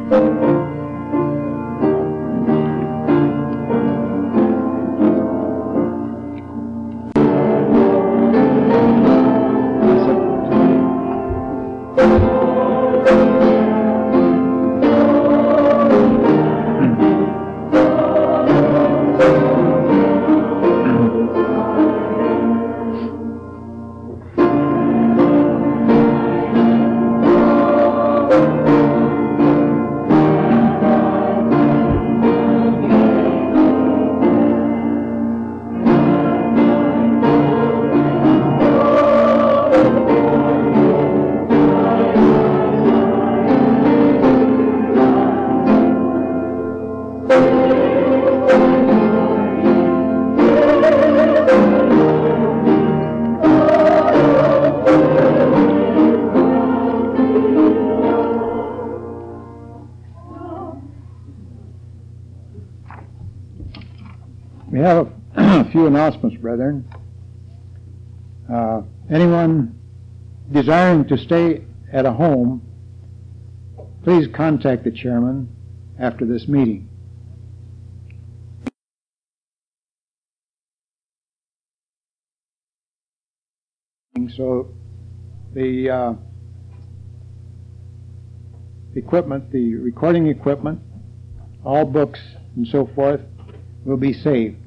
We have a few announcements, brethren. Anyone desiring to stay at a home, please contact the chairman after this meeting. So the equipment, the recording equipment, all books and so forth will be saved.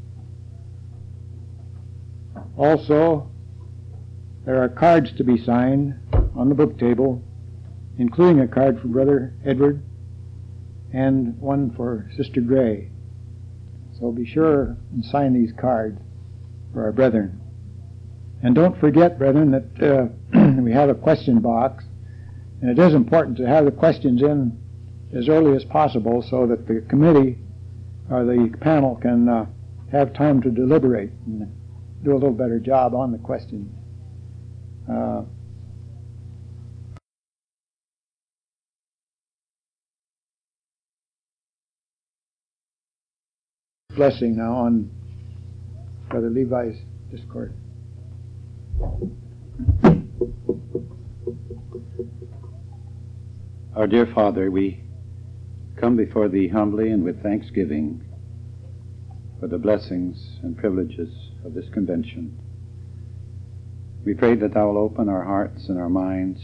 Also, there are cards to be signed on the book table, including a card for Brother Edward and one for Sister Gray. So be sure and sign these cards for our brethren. And don't forget, brethren, that we have a question box, and it is important to have the questions in as early as possible so that the committee or the panel can have time to deliberate and do a little better job on the questions. Blessing now on Brother Levi's discourse. Our dear Father, we come before Thee humbly and with thanksgiving for the blessings and privileges of this convention. We pray that Thou will open our hearts and our minds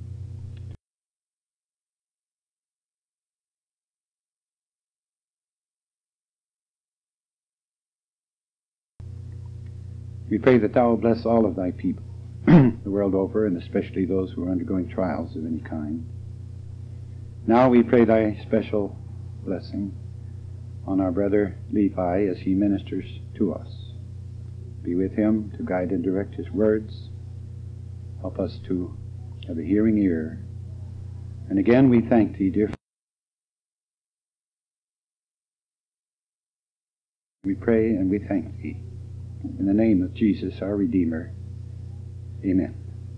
We pray that Thou will bless all of Thy people the world over, and especially those who are undergoing trials of any kind. Now we pray Thy special blessing on our brother Levi as he ministers to us. Be with him to guide and direct his words. Help us to have a hearing ear. And again we thank Thee, dear Father. We pray and we thank Thee. In the name of Jesus, our Redeemer. Amen.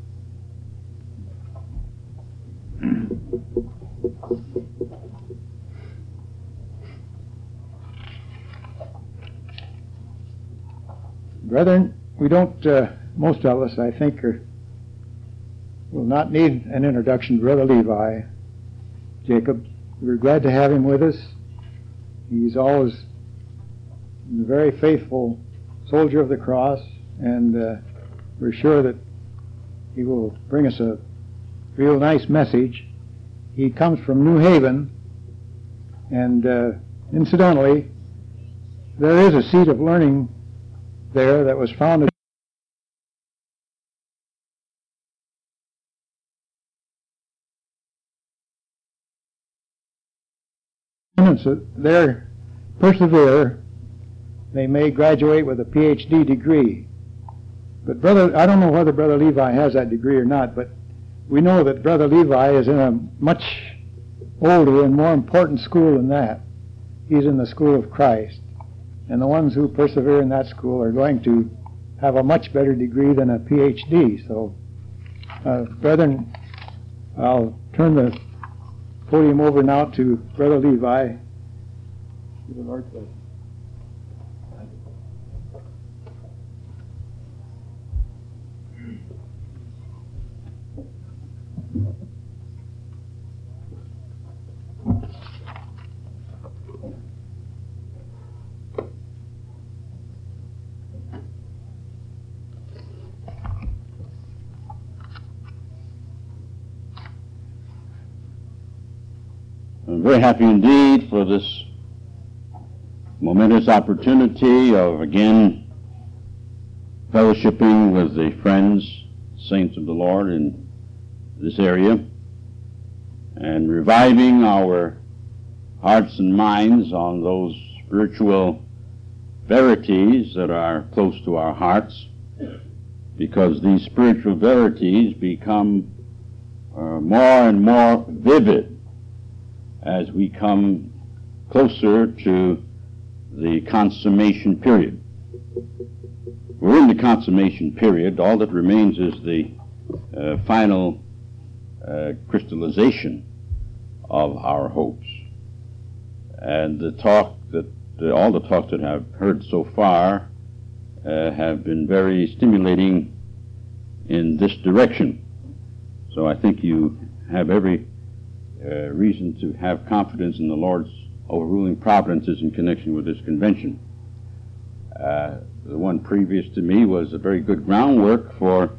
Brethren, we don't, most of us, I think, will not need an introduction to Brother Levi. Jacob, we're glad to have him with us. He's always a very faithful soldier of the cross, and we're sure that he will bring us a real nice message. He comes from New Haven, and incidentally, there is a seat of learning there that was founded there persevere. They may graduate with a PhD degree. But I don't know whether Brother Levi has that degree or not, but we know that Brother Levi is in a much older and more important school than that. He's in the school of Christ. And the ones who persevere in that school are going to have a much better degree than a PhD. So, brethren, I'll turn the podium over now to Brother Levi. The Lord bless. I'm very happy indeed for this momentous opportunity of again fellowshipping with the friends, saints of the Lord in this area, and reviving our hearts and minds on those spiritual verities that are close to our hearts, because these spiritual verities become more and more vivid as we come closer to the consummation period. We're in the consummation period. All that remains is the final crystallization of our hopes. And the talk that all the talks that I've heard so far have been very stimulating in this direction. So I think you have every reason to have confidence in the Lord's overruling providences in connection with this convention. The one previous to me was a very good groundwork for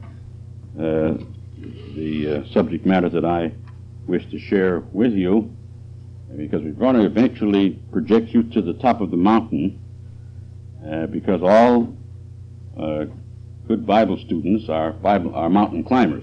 the subject matter that I wish to share with you, because we're going to eventually project you to the top of the mountain, because all good Bible students are mountain climbers.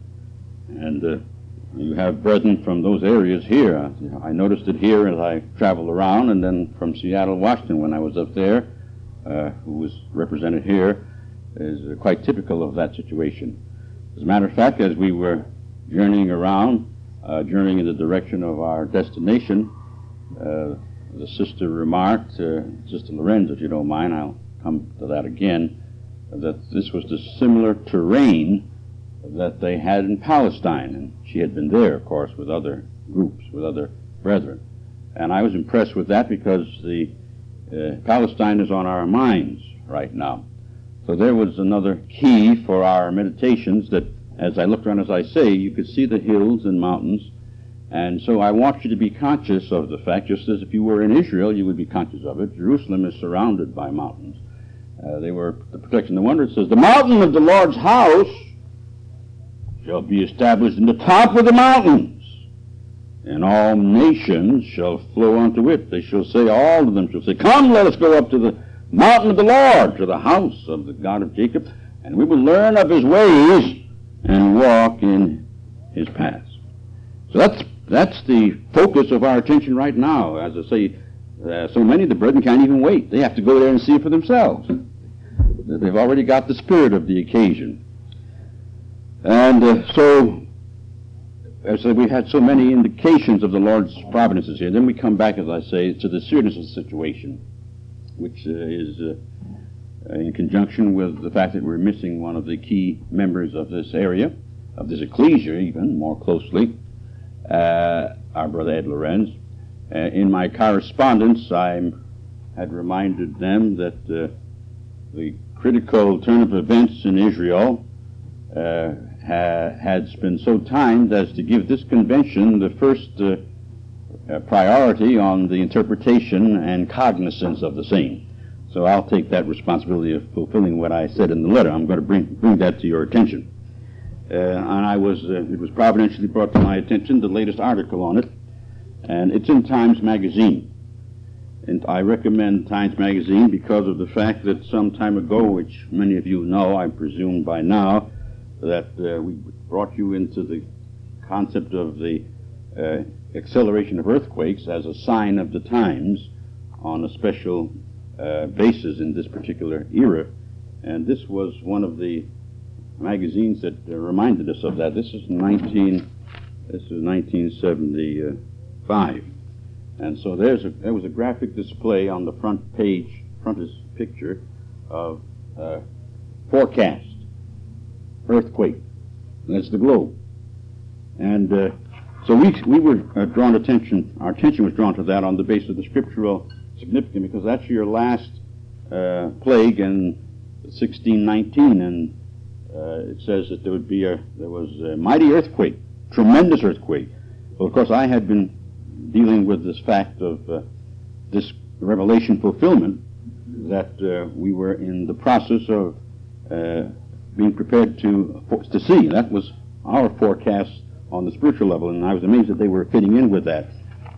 And you have brethren from those areas here. I noticed it here as I traveled around, and then from Seattle, Washington, when I was up there, who was represented here, is quite typical of that situation. As a matter of fact, as we were journeying around, journeying in the direction of our destination, the sister remarked, Sister Lorenz, if you don't mind, I'll come to that again, that this was the similar terrain that they had in Palestine, and she had been there, of course, with other groups, with other brethren. And I was impressed with that because the Palestine is on our minds right now. So there was another key for our meditations, that as I looked around, as I say, you could see the hills and mountains. And so I want you to be conscious of the fact, just as if you were in Israel, you would be conscious of it. Jerusalem is surrounded by mountains. They were the protection. No wonder it says, the mountain of the Lord's house shall be established in the top of the mountains, and all nations shall flow unto it. They shall say, all of them shall say, come, let us go up to the mountain of the Lord, to the house of the God of Jacob, and we will learn of his ways and walk in his paths. So that's the focus of our attention right now. As I say, so many of the brethren can't even wait. They have to go there and see it for themselves. They've already got the spirit of the occasion. And so, as I said, we've had so many indications of the Lord's providences here. Then we come back, as I say, to the seriousness of the situation, which is in conjunction with the fact that we're missing one of the key members of this area, of this ecclesia even more closely, our brother Ed Lorenz. In my correspondence, I had reminded them that the critical turn of events in Israel had been so timed as to give this convention the first priority on the interpretation and cognizance of the same. So I'll take that responsibility of fulfilling what I said in the letter. I'm going to bring that to your attention. And it was providentially brought to my attention, the latest article on it, and it's in Times Magazine. And I recommend Times Magazine because of the fact that some time ago, which many of you know, I presume by now, that we brought you into the concept of the acceleration of earthquakes as a sign of the times on a special basis in this particular era. And this was one of the magazines that reminded us of that. This is 1975. And so there was a graphic display on the front page, picture of forecast earthquake. That's the globe. And so we were our attention was drawn to that on the basis of the scriptural significance, because that's your last plague in 1619, and it says that there was a mighty earthquake, tremendous earthquake. Well, of course, I had been dealing with this fact of this revelation fulfillment, that we were in the process of being prepared to see. That was our forecast on the spiritual level, and I was amazed that they were fitting in with that.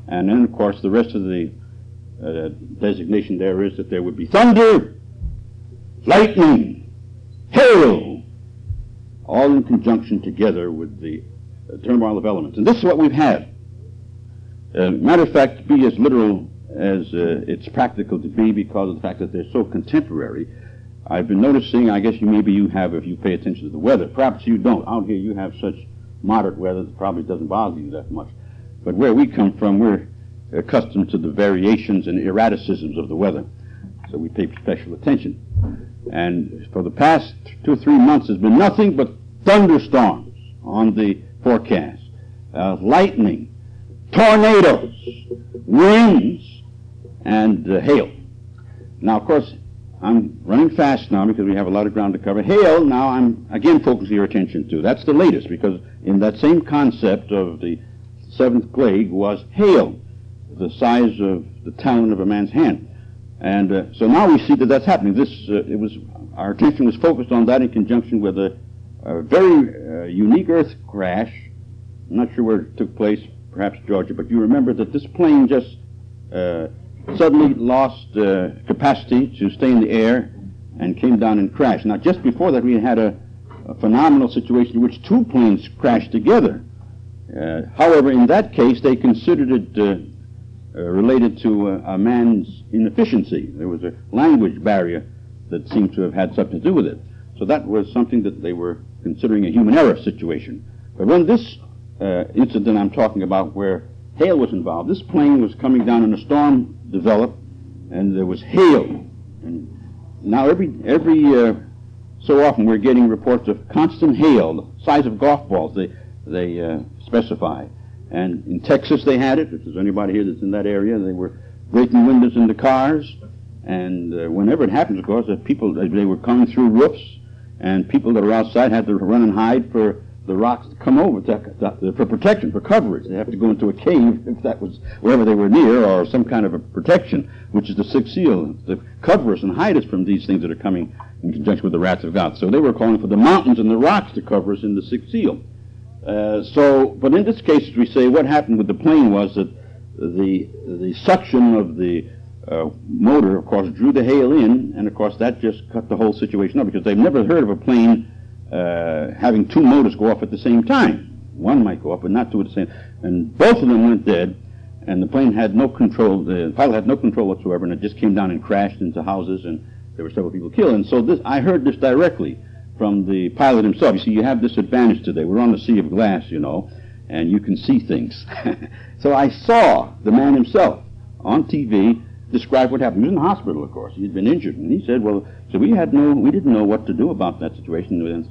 And then, of course, the rest of the designation there is that there would be thunder, lightning, hail, all in conjunction together with the turmoil of elements. And this is what we've had. Matter of fact, to be as literal as it's practical to be because of the fact that they're so contemporary, I've been noticing, I guess maybe you have if you pay attention to the weather. Perhaps you don't. Out here you have such moderate weather that probably doesn't bother you that much. But where we come from, we're accustomed to the variations and erraticisms of the weather. So we pay special attention. And for the past 2 or 3 months, there's been nothing but thunderstorms on the forecast, lightning, tornadoes, winds, and hail. Now, of course, I'm running fast now because we have a lot of ground to cover. Hail, now I'm again focusing your attention to. That's the latest, because in that same concept of the 7th plague was hail, the size of the talon of a man's hand. And so now we see that that's happening. Our attention was focused on that in conjunction with a very unique earth crash. I'm not sure where it took place, perhaps Georgia, but you remember that this plane just suddenly lost capacity to stay in the air and came down and crashed. Now, just before that, we had a phenomenal situation in which 2 planes crashed together. However, in that case, they considered it related to a man's inefficiency. There was a language barrier that seemed to have had something to do with it. So that was something that they were considering a human error situation. But when this incident I'm talking about where hail was involved, this plane was coming down and a storm developed, and there was hail. And now every so often we're getting reports of constant hail, the size of golf balls, they specify. And in Texas they had it. If there's anybody here that's in that area, they were breaking windows in the cars. And whenever it happens, of course, they were coming through roofs, and people that were outside had to run and hide for the rocks to come over for protection, for coverage. They have to go into a cave if that was wherever they were near, or some kind of a protection, which is the 6th seal, to cover us and hide us from these things that are coming in conjunction with the wrath of God. So they were calling for the mountains and the rocks to cover us in the 6th seal. But in this case, as we say, what happened with the plane was that the suction of the motor, of course, drew the hail in, and of course that just cut the whole situation up, because they've never heard of a plane having 2 motors go off at the same time. One might go up, but not 2 at the same. And both of them went dead, and the plane had no control. The pilot had no control whatsoever, and it just came down and crashed into houses, and there were several people killed. And so I heard this directly from the pilot himself. You see, you have this advantage today. We're on the sea of glass, you know, and you can see things. So I saw the man himself on TV describe what happened. He was in the hospital, of course. He had been injured, and he said, so we didn't know what to do about that situation.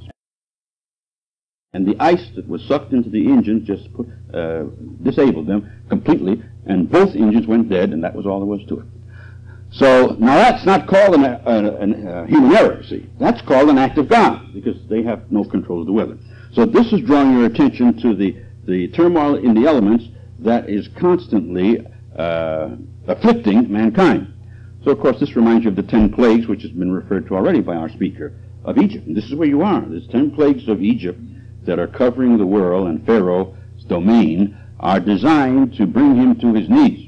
And the ice that was sucked into the engines just disabled them completely, and both engines went dead, and that was all there was to it. So now that's not called a human error, see. That's called an act of God, because they have no control of the weather. So this is drawing your attention to the turmoil in the elements that is constantly afflicting mankind. So, of course, this reminds you of the 10 plagues, which has been referred to already by our speaker, of Egypt. And this is where you are. There's 10 plagues of Egypt that are covering the world, and Pharaoh's domain are designed to bring him to his knees.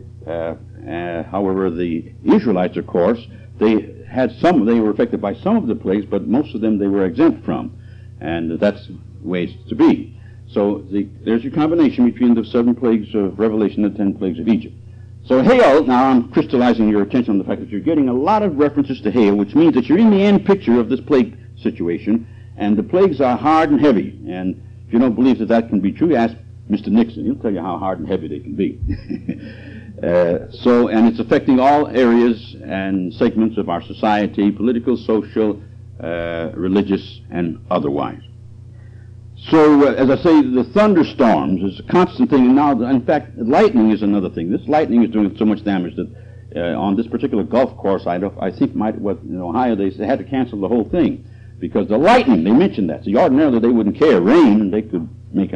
However, the Israelites, of course, they were affected by some of the plagues, but most of them they were exempt from. And that's the way it's to be. So there's your combination between the 7 plagues of Revelation and the 10 plagues of Egypt. So hail, now I'm crystallizing your attention on the fact that you're getting a lot of references to hail, which means that you're in the end picture of this plague situation, and the plagues are hard and heavy. And if you don't believe that can be true, ask Mr. Nixon. He'll tell you how hard and heavy they can be. And it's affecting all areas and segments of our society, political, social, religious, and otherwise. So, as I say, the thunderstorms is a constant thing. And now, in fact, lightning is another thing. This lightning is doing so much damage that on this particular golf course, I think in Ohio, they had to cancel the whole thing because the lightning. They mentioned that. So ordinarily they wouldn't care. Rain, and they could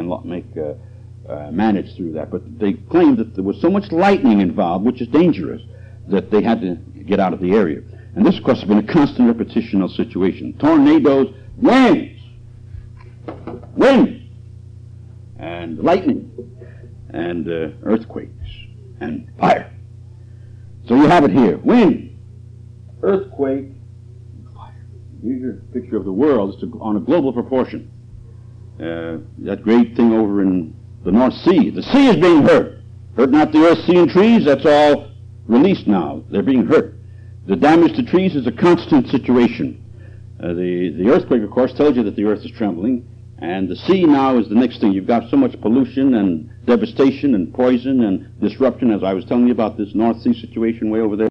manage through that. But they claimed that there was so much lightning involved, which is dangerous, that they had to get out of the area. And this, of course, has been a constant repetitional situation. Tornadoes, wind, and lightning, and earthquakes. and fire. So you have it here. Wind, earthquake, fire. Here's your picture of the world. It's on a global proportion. That great thing over in the North Sea. The sea is being hurt. Hurt not the earth, sea, and trees. That's all released now. They're being hurt. The damage to trees is a constant situation. The earthquake, of course, tells you that the earth is trembling. And the sea now is the next thing. You've got so much pollution and devastation and poison and disruption, as I was telling you about this North Sea situation way over there.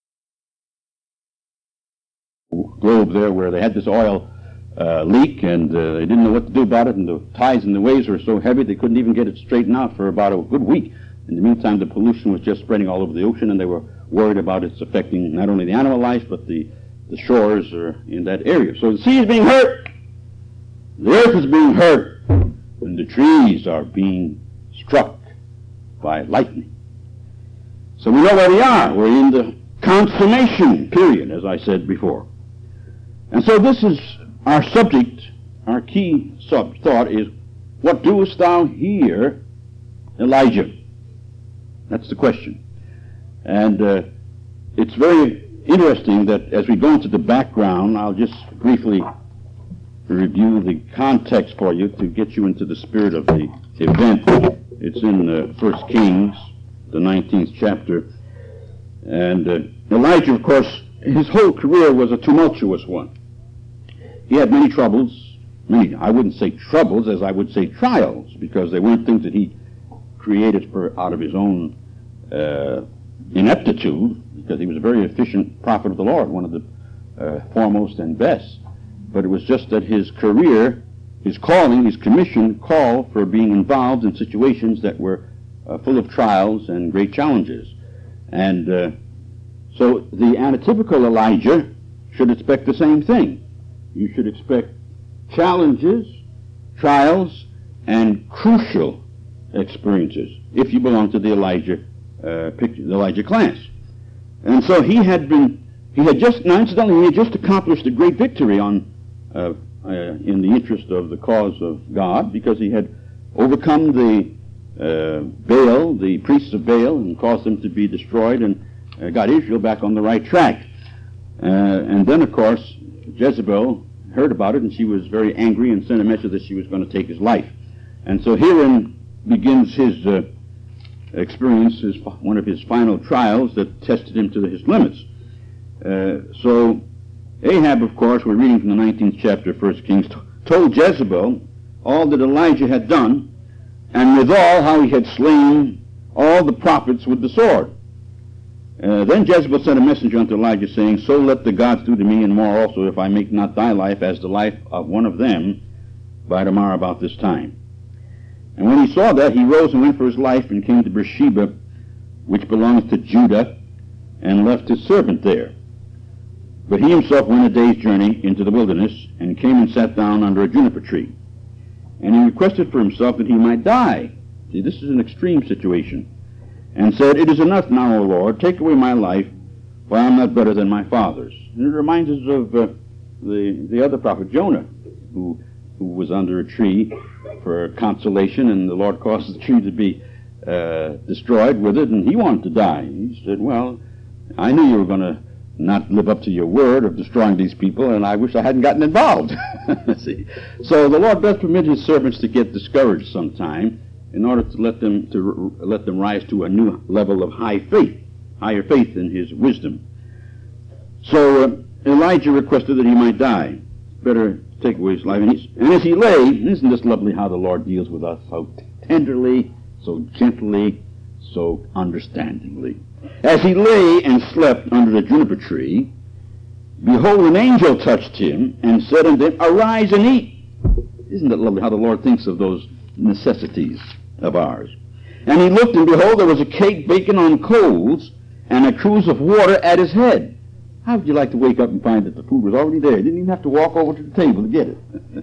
Globe there where they had this oil leak, and they didn't know what to do about it, and the tides and the waves were so heavy they couldn't even get it straightened out for about a good week. In the meantime, the pollution was just spreading all over the ocean, and they were worried about its affecting not only the animal life, but the shores in that area. So the sea is being hurt. The earth is being hurt, and the trees are being struck by lightning. So we know where we are. We're in the consummation period, as I said before. And so this is our subject, our key thought is, what doest thou here, Elijah? That's the question. And it's very interesting that as we go into the background, I'll just briefly review the context for you to get you into the spirit of the event. It's in 1 Kings, the 19th chapter. And Elijah, of course, his whole career was a tumultuous one. He had many troubles, I wouldn't say troubles, as I would say trials, because they weren't things that he created out of his own ineptitude, because he was a very efficient prophet of the Lord, one of the foremost and best. But it was just that his career, his calling, his commission called for being involved in situations that were full of trials and great challenges. And so the anatypical Elijah should expect the same thing. You should expect challenges, trials, and crucial experiences if you belong to the Elijah picture, the Elijah class. And so he had just accomplished a great victory in the interest of the cause of God, because he had overcome the Baal, the priests of Baal, and caused them to be destroyed, and got Israel back on the right track. And then, of course, Jezebel heard about it, and she was very angry and sent a message that she was going to take his life. And so herein begins his experience, one of his final trials that tested him to his limits. So Ahab, of course, we're reading from the 19th chapter of 1 Kings, told Jezebel all that Elijah had done, and withal how he had slain all the prophets with the sword. Then Jezebel sent a messenger unto Elijah, saying, So let the gods do to me, and more also, if I make not thy life as the life of one of them by tomorrow about this time. And when he saw that, he rose and went for his life, and came to Beersheba, which belongs to Judah, and left his servant there. But he himself went a day's journey into the wilderness, and came and sat down under a juniper tree. And he requested for himself that he might die. See, this is an extreme situation. And said, It is enough now, O Lord, take away my life, for I am not better than my fathers. And it reminds us of the other prophet, Jonah, who was under a tree for consolation, and the Lord caused the tree to be destroyed with it, and he wanted to die. He said, Well, I knew you were going to not live up to your word of destroying these people, and I wish I hadn't gotten involved. See? So the Lord does permit his servants to get discouraged sometime, in order to let them rise to a new level of higher faith in his wisdom. So Elijah requested that he might die. Better take away his life. And as he lay, isn't this lovely how the Lord deals with us so tenderly, so gently, so understandingly? As he lay and slept under the juniper tree, behold, an angel touched him and said unto him, Arise and eat. Isn't it lovely how the Lord thinks of those necessities of ours? And he looked, and behold, there was a cake baking on coals, and a cruse of water at his head. How would you like to wake up and find that the food was already there? You didn't even have to walk over to the table to get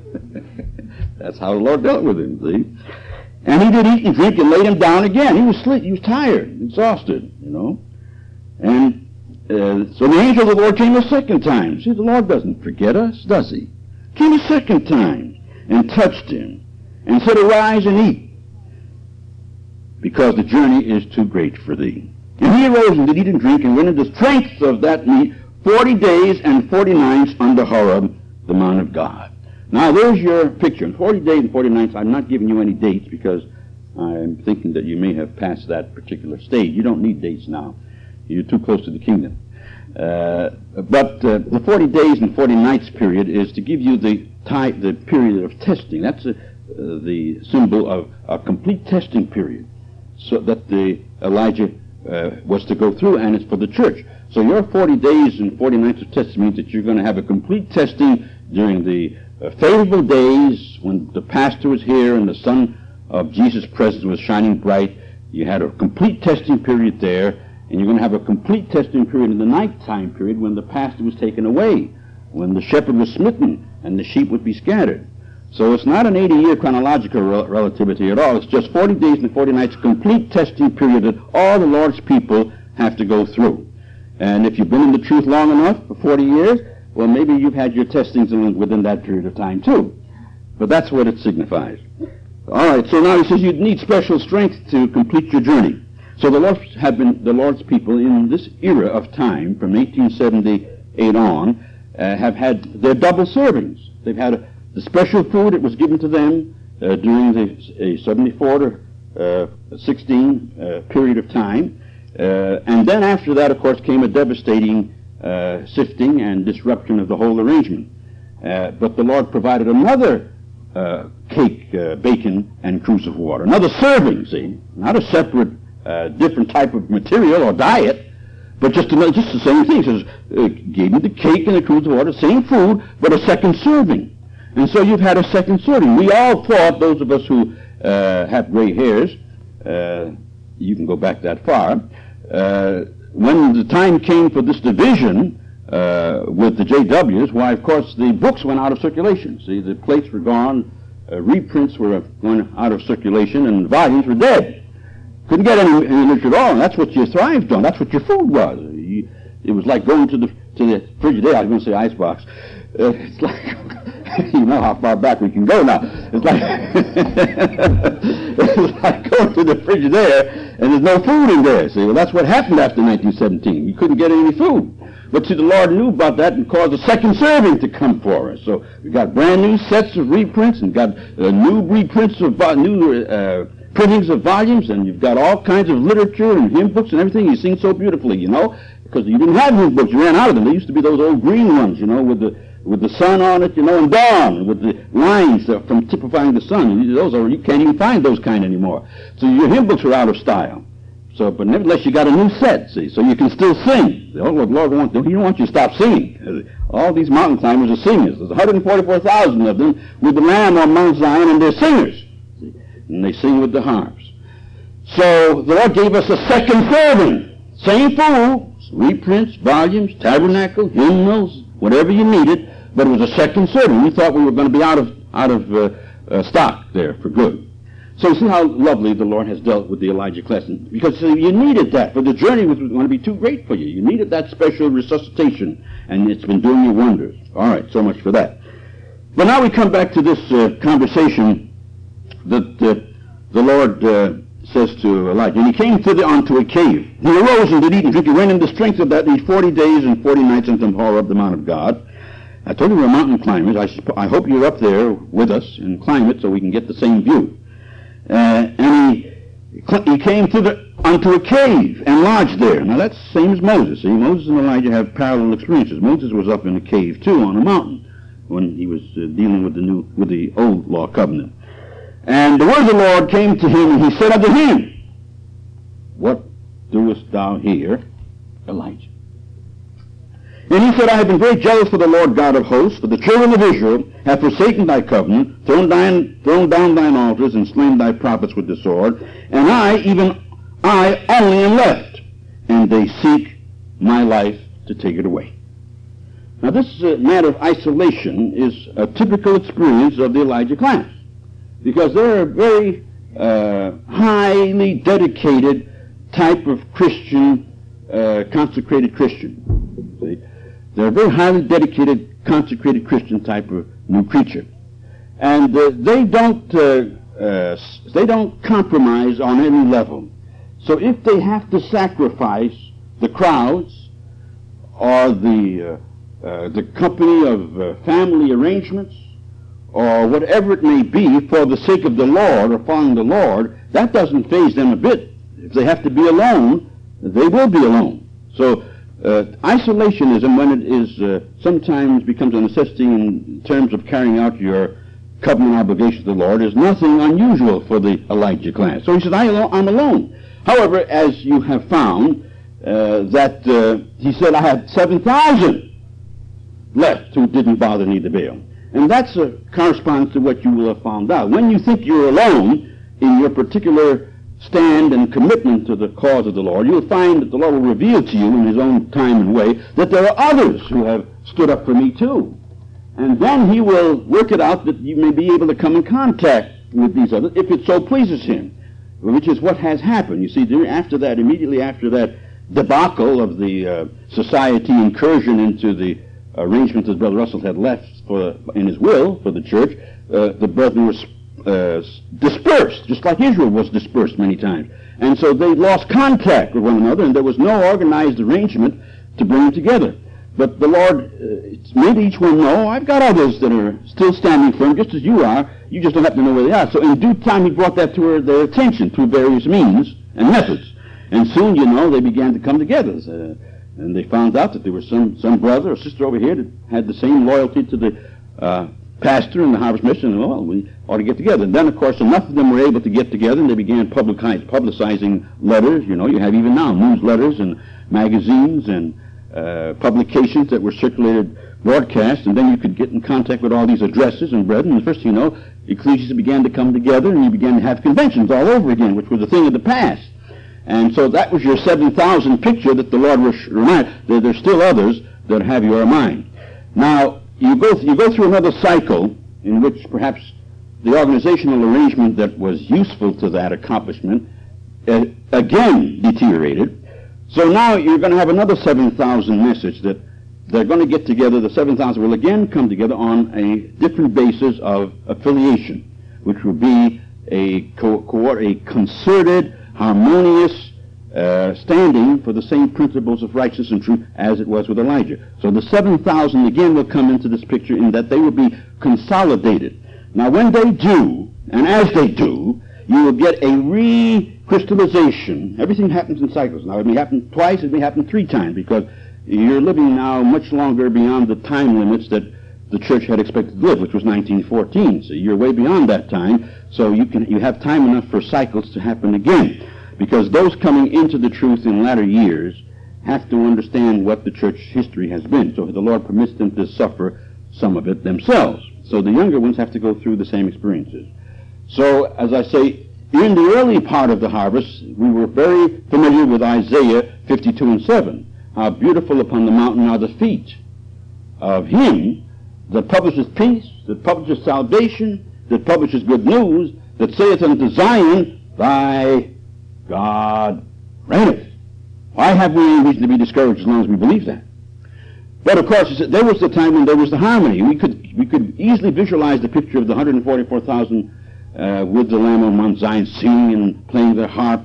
it. That's how the Lord dealt with him, see? And he did eat and drink and laid him down again. He was asleep. He was tired, exhausted, you know. And so the angel of the Lord came a second time. See, the Lord doesn't forget us, does he? Came a second time and touched him and said, Arise and eat, because the journey is too great for thee. And he arose and did eat and drink, and went in the strength of that meat 40 days and 40 nights under Horeb, the Mount of God. Now there's your picture. In 40 days and 40 nights, I'm not giving you any dates because I'm thinking that you may have passed that particular stage. You don't need dates now. You're too close to the kingdom. But the 40 days and 40 nights period is to give you the period of testing. That's the symbol of a complete testing period, so that the Elijah was to go through, and it's for the church. So your 40 days and 40 nights of testing means that you're going to have a complete testing during the favorable days when the pastor was here and the sun of Jesus' presence was shining bright. You had a complete testing period there, and you're going to have a complete testing period in the nighttime period when the pastor was taken away, when the shepherd was smitten and the sheep would be scattered. So it's not an 80-year chronological relativity at all. It's just 40 days and 40 nights, complete testing period that all the Lord's people have to go through. And if you've been in the truth long enough, for 40 years, well, maybe you've had your testings within that period of time too. But that's what it signifies. All right, so now he says you'd need special strength to complete your journey. So the Lord's people in this era of time, from 1878 on, have had their double servings. They've had the special food that was given to them during the 74 to 16 period of time. And then after that, of course, came a devastating sifting and disruption of the whole arrangement. But the Lord provided another cake, bacon, and cruse of water. Another serving, see, not a separate, different type of material or diet, but just the same thing. He says, gave me the cake and the cruse of water, same food, but a second serving. And so you've had a second serving. We all thought, those of us who have gray hairs, you can go back that far, when the time came for this division with the JWs, why, of course, the books went out of circulation. See, the plates were gone, reprints were going out of circulation, and volumes were dead. Couldn't get any literature at all, and that's what you thrived on. That's what your food was. It was like going to the Frigidaire. I was going to say icebox. It's like, you know how far back we can go now. It's like, it's like going to the Frigidaire, and there's no food in there. See, well, that's what happened after 1917. We couldn't get any food. But see, the Lord knew about that and caused a second serving to come for us. So we got brand new sets of reprints and got new reprints of printings of volumes, and you've got all kinds of literature and hymn books and everything. You sing so beautifully, you know, because you didn't have hymn books. You ran out of them. They used to be those old green ones, you know, with the sun on it, you know, and dawn, with the lines from typifying the sun. You can't even find those kind anymore. So your hymn books are out of style. So, but nevertheless, you got a new set, see, so you can still sing. The Lord wants, He don't want you to stop singing. All these mountain climbers are singers. There's 144,000 of them with the Lamb on Mount Zion, and they're singers. See? And they sing with the harps. So the Lord gave us a second serving. Same food, reprints, volumes, tabernacle, hymnals, whatever you needed, but it was a second serving. We thought we were going to be out of stock there for good. So you see how lovely the Lord has dealt with the Elijah class, because you needed that, for the journey was going to be too great for you. You needed that special resuscitation, and it's been doing you wonders. All right, so much for that. But now we come back to this conversation that the Lord says to Elijah, and he came unto a cave. He arose and did eat and drink. He went in the strength of that these 40 days and 40 nights unto Horeb, the Mount of God. I told you we're mountain climbers. I hope you're up there with us and climb it so we can get the same view. And he came unto a cave and lodged there. Now that's the same as Moses. See, Moses and Elijah have parallel experiences. Moses was up in a cave too on a mountain when he was dealing with the old law covenant. And the word of the Lord came to him, and he said unto him, What doest thou here, Elijah? And he said, I have been very jealous for the Lord God of hosts, for the children of Israel have forsaken thy covenant, thrown down thine altars, and slain thy prophets with the sword. And I, even I only am left, and they seek my life to take it away. Now this matter of isolation is a typical experience of the Elijah class, because they're a very highly dedicated type of Christian, consecrated Christian. See? They're a very highly dedicated, consecrated Christian type of new creature. And they don't they don't compromise on any level. So if they have to sacrifice the crowds or the company of family arrangements or whatever it may be for the sake of the Lord or following the Lord, that doesn't faze them a bit. If they have to be alone, they will be alone. So isolationism, when it is sometimes becomes a necessity in terms of carrying out your covenant obligation to the Lord, is nothing unusual for the Elijah class. So he said, I'm alone. However, as you have found, he said, I had 7,000 left who didn't bother neither Baal. And that corresponds to what you will have found out. When you think you're alone in your particular stand and commitment to the cause of the Lord, you'll find that the Lord will reveal to you in his own time and way that there are others who have stood up for me too. And then he will work it out that you may be able to come in contact with these others if it so pleases him, which is what has happened. You see, immediately after that debacle of the society incursion into the arrangement that Brother Russell had left in his will for the church, the brethren were dispersed, just like Israel was dispersed many times. And so they lost contact with one another, and there was no organized arrangement to bring them together. But the Lord made each one know, I've got others that are still standing firm, just as you are. You just don't have to know where they are. So in due time, he brought that to their attention through various means and methods. And soon, they began to come together. And they found out that there was some brother or sister over here that had the same loyalty to the pastor and the Harvest Mission. And, well, we ought to get together. And then, of course, enough of them were able to get together, and they began publicizing letters. You have even now newsletters and magazines and publications that were circulated broadcast, and then you could get in contact with all these addresses and brethren. And first thing you know, ecclesias began to come together, and you began to have conventions all over again, which was a thing of the past. And so that was your 7,000 picture that the Lord reminded. There's still others that have your mind. Now, you go through another cycle in which perhaps the organizational arrangement that was useful to that accomplishment again deteriorated. So now you're going to have another 7,000 message that they're going to get together. The 7,000 will again come together on a different basis of affiliation, which will be a concerted, harmonious standing for the same principles of righteousness and truth as it was with Elijah. So the 7,000 again will come into this picture in that they will be consolidated. Now when they do, and as they do, you will get a recrystallization. Everything happens in cycles. Now it may happen twice, it may happen 3 times, because you're living now much longer beyond the time limits that the church had expected to live, which was 1914. So you're way beyond that time, so you have time enough for cycles to happen again. Because those coming into the truth in latter years have to understand what the church history has been. So the Lord permits them to suffer some of it themselves. So the younger ones have to go through the same experiences. So, as I say, in the early part of the harvest, we were very familiar with Isaiah 52 and 7. How beautiful upon the mountain are the feet of him that publisheth peace, that publisheth salvation, that publisheth good news, that saith unto Zion, thy God reigneth. Why have we any reason to be discouraged as long as we believe that? But of course, there was the time when there was the harmony. We could easily visualize the picture of the 144,000 with the Lamb on Mount Zion singing and playing their harps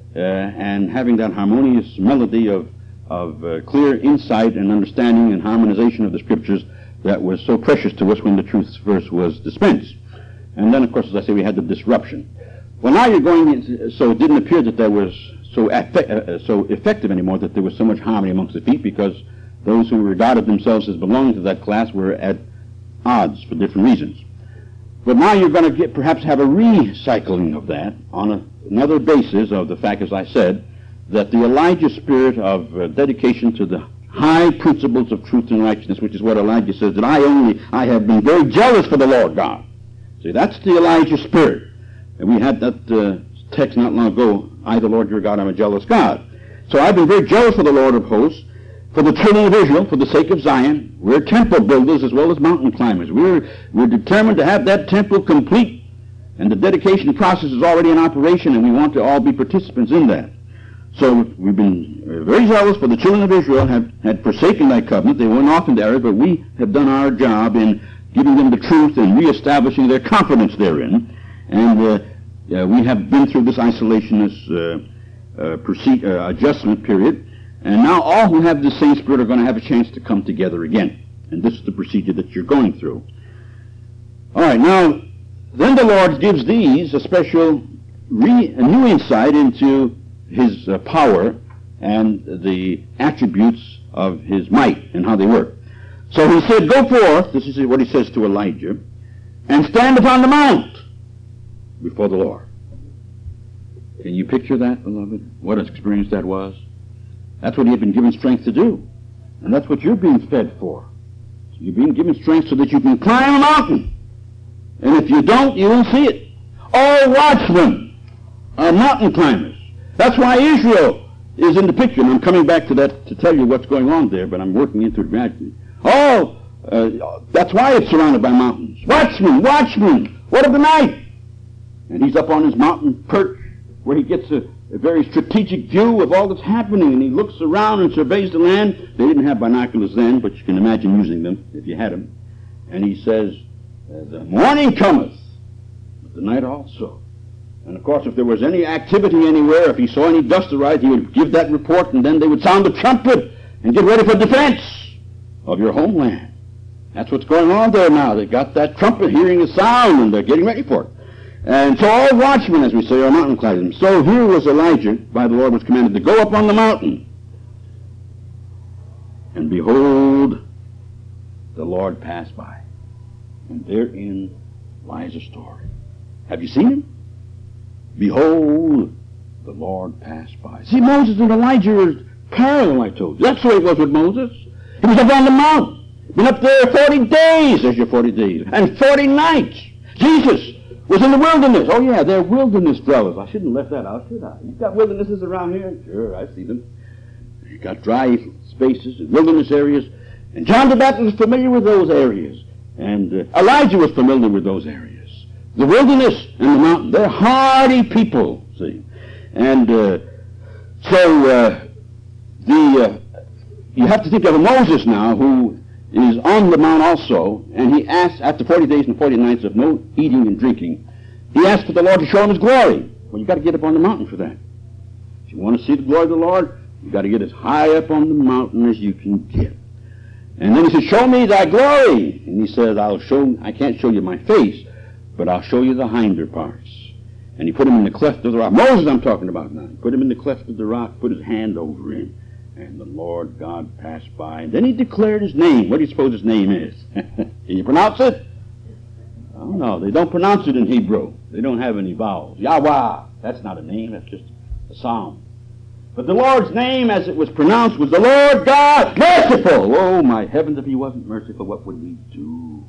and having that harmonious melody of clear insight and understanding and harmonization of the Scriptures that was so precious to us when the truth verse was dispensed. And then, of course, as I say, we had the disruption. Well, now you're going into, so it didn't appear that there was so effective anymore, that there was so much harmony amongst the feet, because those who regarded themselves as belonging to that class were at odds for different reasons. But now you're going to perhaps have a recycling of that on another basis of the fact, as I said, that the Elijah spirit of dedication to the high principles of truth and righteousness, which is what Elijah says, that I have been very jealous for the Lord God. See, that's the Elijah spirit. And we had that text not long ago, I, the Lord your God, am a jealous God. So I've been very jealous for the Lord of hosts, for the children of Israel, for the sake of Zion. We're temple builders as well as mountain climbers. We're determined to have that temple complete, and the dedication process is already in operation, and we want to all be participants in that. So we've been very zealous for the children of Israel, had forsaken thy covenant. They went off into error, but we have done our job in giving them the truth and reestablishing their confidence therein. And we have been through this isolationist adjustment period, and now all who have the same spirit are going to have a chance to come together again. And this is the procedure that you're going through. All right, now, then the Lord gives these a special a new insight into his power and the attributes of his might and how they work. So he said, go forth, this is what he says to Elijah, and stand upon the mount before the Lord. Can you picture that, beloved? What an experience that was? That's what he had been given strength to do. And that's what you're being fed for. So you're being given strength so that you can climb a mountain. And if you don't, you won't see it. All watchmen are mountain climbers. That's why Israel is in the picture. And I'm coming back to that to tell you what's going on there, but I'm working into it gradually. That's why it's surrounded by mountains. Watchmen, watchmen, what of the night? And he's up on his mountain perch where he gets a very strategic view of all that's happening, and he looks around and surveys the land. They didn't have binoculars then, but you can imagine using them if you had them. And he says, the morning cometh, but the night also. And of course, if there was any activity anywhere, if he saw any dust arise, he would give that report, and then they would sound the trumpet and get ready for defense of your homeland. That's what's going on there now. They got that trumpet, hearing the sound, and they're getting ready for it. And so all watchmen, as we say, are mountain climbers. So here was Elijah, by the Lord was commanded to go up on the mountain. And behold, the Lord passed by. And therein lies a story. Have you seen him? Behold, the Lord passed by. See, Moses and Elijah were parallel, I told you. That's the way it was with Moses. He was up on the mount. Been up there 40 days. There's your 40 days. And 40 nights. Jesus was in the wilderness. Oh, yeah, they're wilderness dwellers. I shouldn't have left that out, should I? You've got wildernesses around here? Sure, I see them. You've got dry spaces and wilderness areas. And John the Baptist was familiar with those areas. And Elijah was familiar with those areas. The wilderness and the mountain, they're hardy people, see. And you have to think of Moses now, who is on the mount also, and he asks, after 40 days and 40 nights of no eating and drinking, he asks for the Lord to show him his glory. Well, you've got to get up on the mountain for that. If you want to see the glory of the Lord, you've got to get as high up on the mountain as you can get. And then he says, show me thy glory. And he says, I can't show you my face, but I'll show you the hinder parts. And he put him in the cleft of the rock. Moses I'm talking about now. He put him in the cleft of the rock, put his hand over him. And the Lord God passed by. And then he declared his name. What do you suppose his name is? Can you pronounce it? Oh, no, they don't pronounce it in Hebrew. They don't have any vowels. Yahweh. That's not a name. That's just a sound. But the Lord's name, as it was pronounced, was the Lord God, merciful. Oh, my heavens, if he wasn't merciful, what would we do?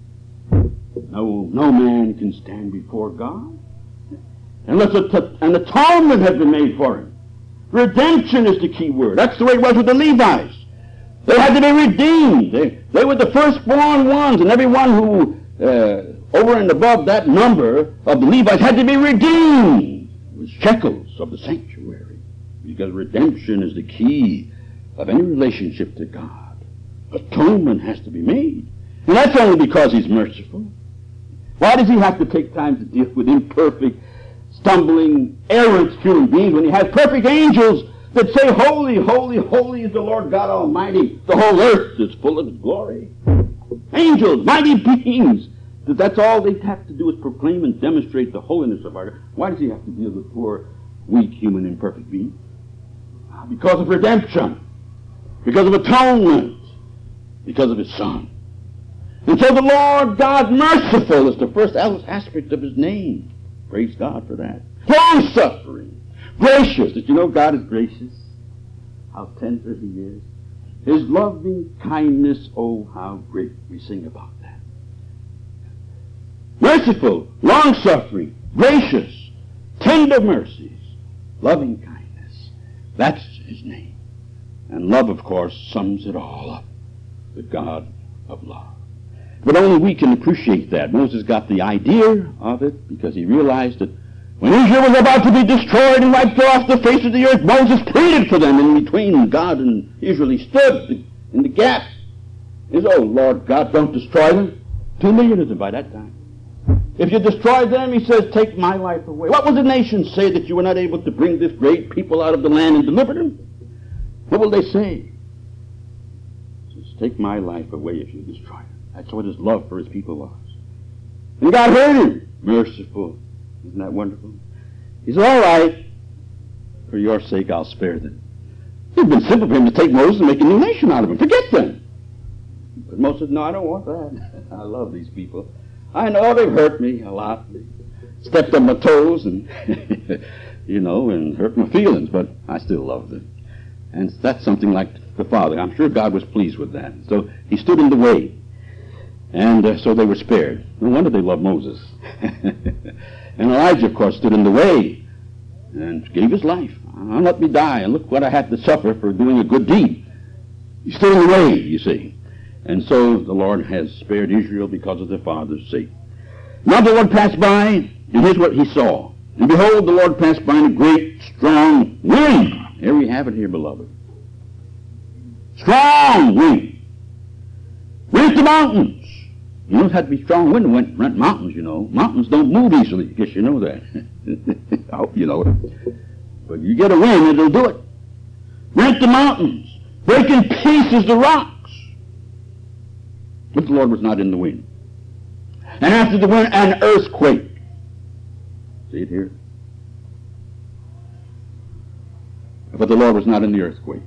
No man can stand before God unless an atonement had been made for him. Redemption is the key word. That's the way it was with the Levites. They had to be redeemed. They were the firstborn ones, and everyone who, over and above that number of the Levites, had to be redeemed with shekels of the sanctuary. Because redemption is the key of any relationship to God. Atonement has to be made. And that's only because he's merciful. Why does he have to take time to deal with imperfect, stumbling, errant human beings when he has perfect angels that say, holy, holy, holy is the Lord God Almighty. The whole earth is full of his glory. Angels, mighty beings. That's all they have to do is proclaim and demonstrate the holiness of our God. Why does he have to deal with poor, weak, human, imperfect beings? Because of redemption. Because of atonement. Because of his Son. And so the Lord God merciful is the first aspect of his name. Praise God for that. Long-suffering. Gracious. Did you know God is gracious? How tender he is. His loving kindness, oh, how great. We sing about that. Merciful, long-suffering, gracious, tender mercies, loving kindness. That's his name. And love, of course, sums it all up. The God of love. But only we can appreciate that. Moses got the idea of it because he realized that when Israel was about to be destroyed and wiped off the face of the earth, Moses pleaded for them in between God and Israel. He stood in the gap. He said, oh, Lord God, don't destroy them. 2 million of them by that time. If you destroy them, he says, take my life away. What will the nations say that you were not able to bring this great people out of the land and deliver them? What will they say? He says, take my life away if you destroy them. That's what his love for his people was. And God heard him. Merciful. Isn't that wonderful? He said, all right, for your sake I'll spare them. It would have been simple for him to take Moses and make a new nation out of them. Forget them. But Moses said, no, I don't want that. I love these people. I know they've hurt me a lot. They stepped on my toes and, and hurt my feelings, but I still love them. And that's something like the Father. I'm sure God was pleased with that. So he stood in the way. And so they were spared. No wonder they loved Moses. And Elijah, of course, stood in the way and gave his life. Let me die, and look what I had to suffer for doing a good deed. He stood in the way, you see. And so the Lord has spared Israel because of their father's sake. Now the Lord passed by, and here's what he saw. And behold, the Lord passed by in a great, strong wind. Here we have it here, beloved. Strong wind. Rent the mountains. You know, it had to be strong wind to rent mountains, you know. Mountains don't move easily. I guess you know that. I hope you know it. But you get a wind, it'll do it. Rent the mountains. Break in pieces the rocks. But the Lord was not in the wind. And after the wind, an earthquake. See it here? But the Lord was not in the earthquake.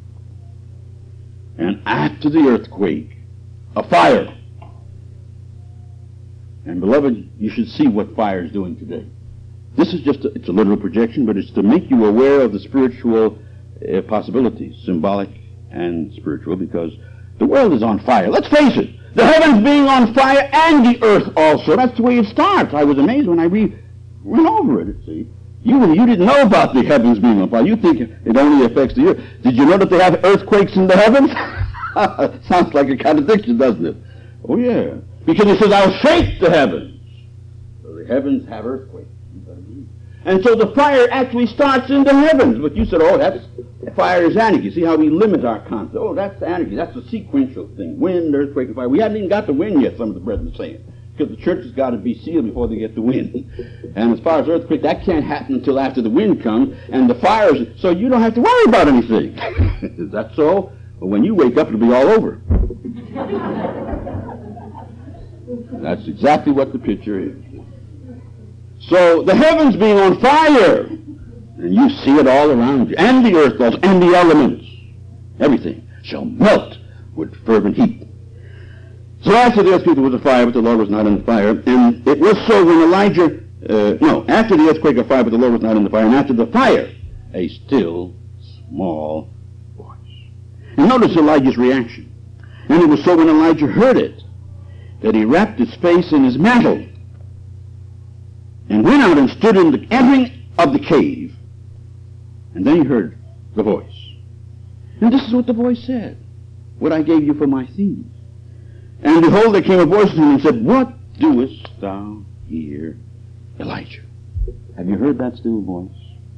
And after the earthquake, a fire. And beloved, you should see what fire is doing today. This is just, it's a literal projection, but it's to make you aware of the spiritual possibilities, symbolic and spiritual, because the world is on fire. Let's face it, the heavens being on fire and the earth also. That's the way it starts. I was amazed when I went over it, see. You didn't know about the heavens being on fire. You think it only affects the earth. Did you know that they have earthquakes in the heavens? Sounds like a contradiction, doesn't it? Oh, yeah. Because it says, I'll shake the heavens. So the heavens have earthquakes. And so the fire actually starts in the heavens. But you said, fire is anarchy. See how we limit our concept. Oh, that's anarchy. That's a sequential thing. Wind, earthquake, and fire. We haven't even got the wind yet, some of the brethren are saying. Because the church has got to be sealed before they get the wind. And as far as earthquake, that can't happen until after the wind comes. And the fires, so you don't have to worry about anything. Is that so? But when you wake up, it'll be all over. That's exactly what the picture is. So the heavens being on fire, and you see it all around you, and the earth also, and the elements, everything shall melt with fervent heat. So after the earthquake there was a fire, but the Lord was not in the fire. And it was so when after the earthquake a fire, but the Lord was not in the fire. And after the fire, a still small voice. And notice Elijah's reaction. And it was so when Elijah heard it, that he wrapped his face in his mantle and went out and stood in the entering of the cave. And then he heard the voice. And this is what the voice said. What I gave you for my thieves. And behold, there came a voice to him and said, what doest thou here, Elijah? Have you heard that still voice?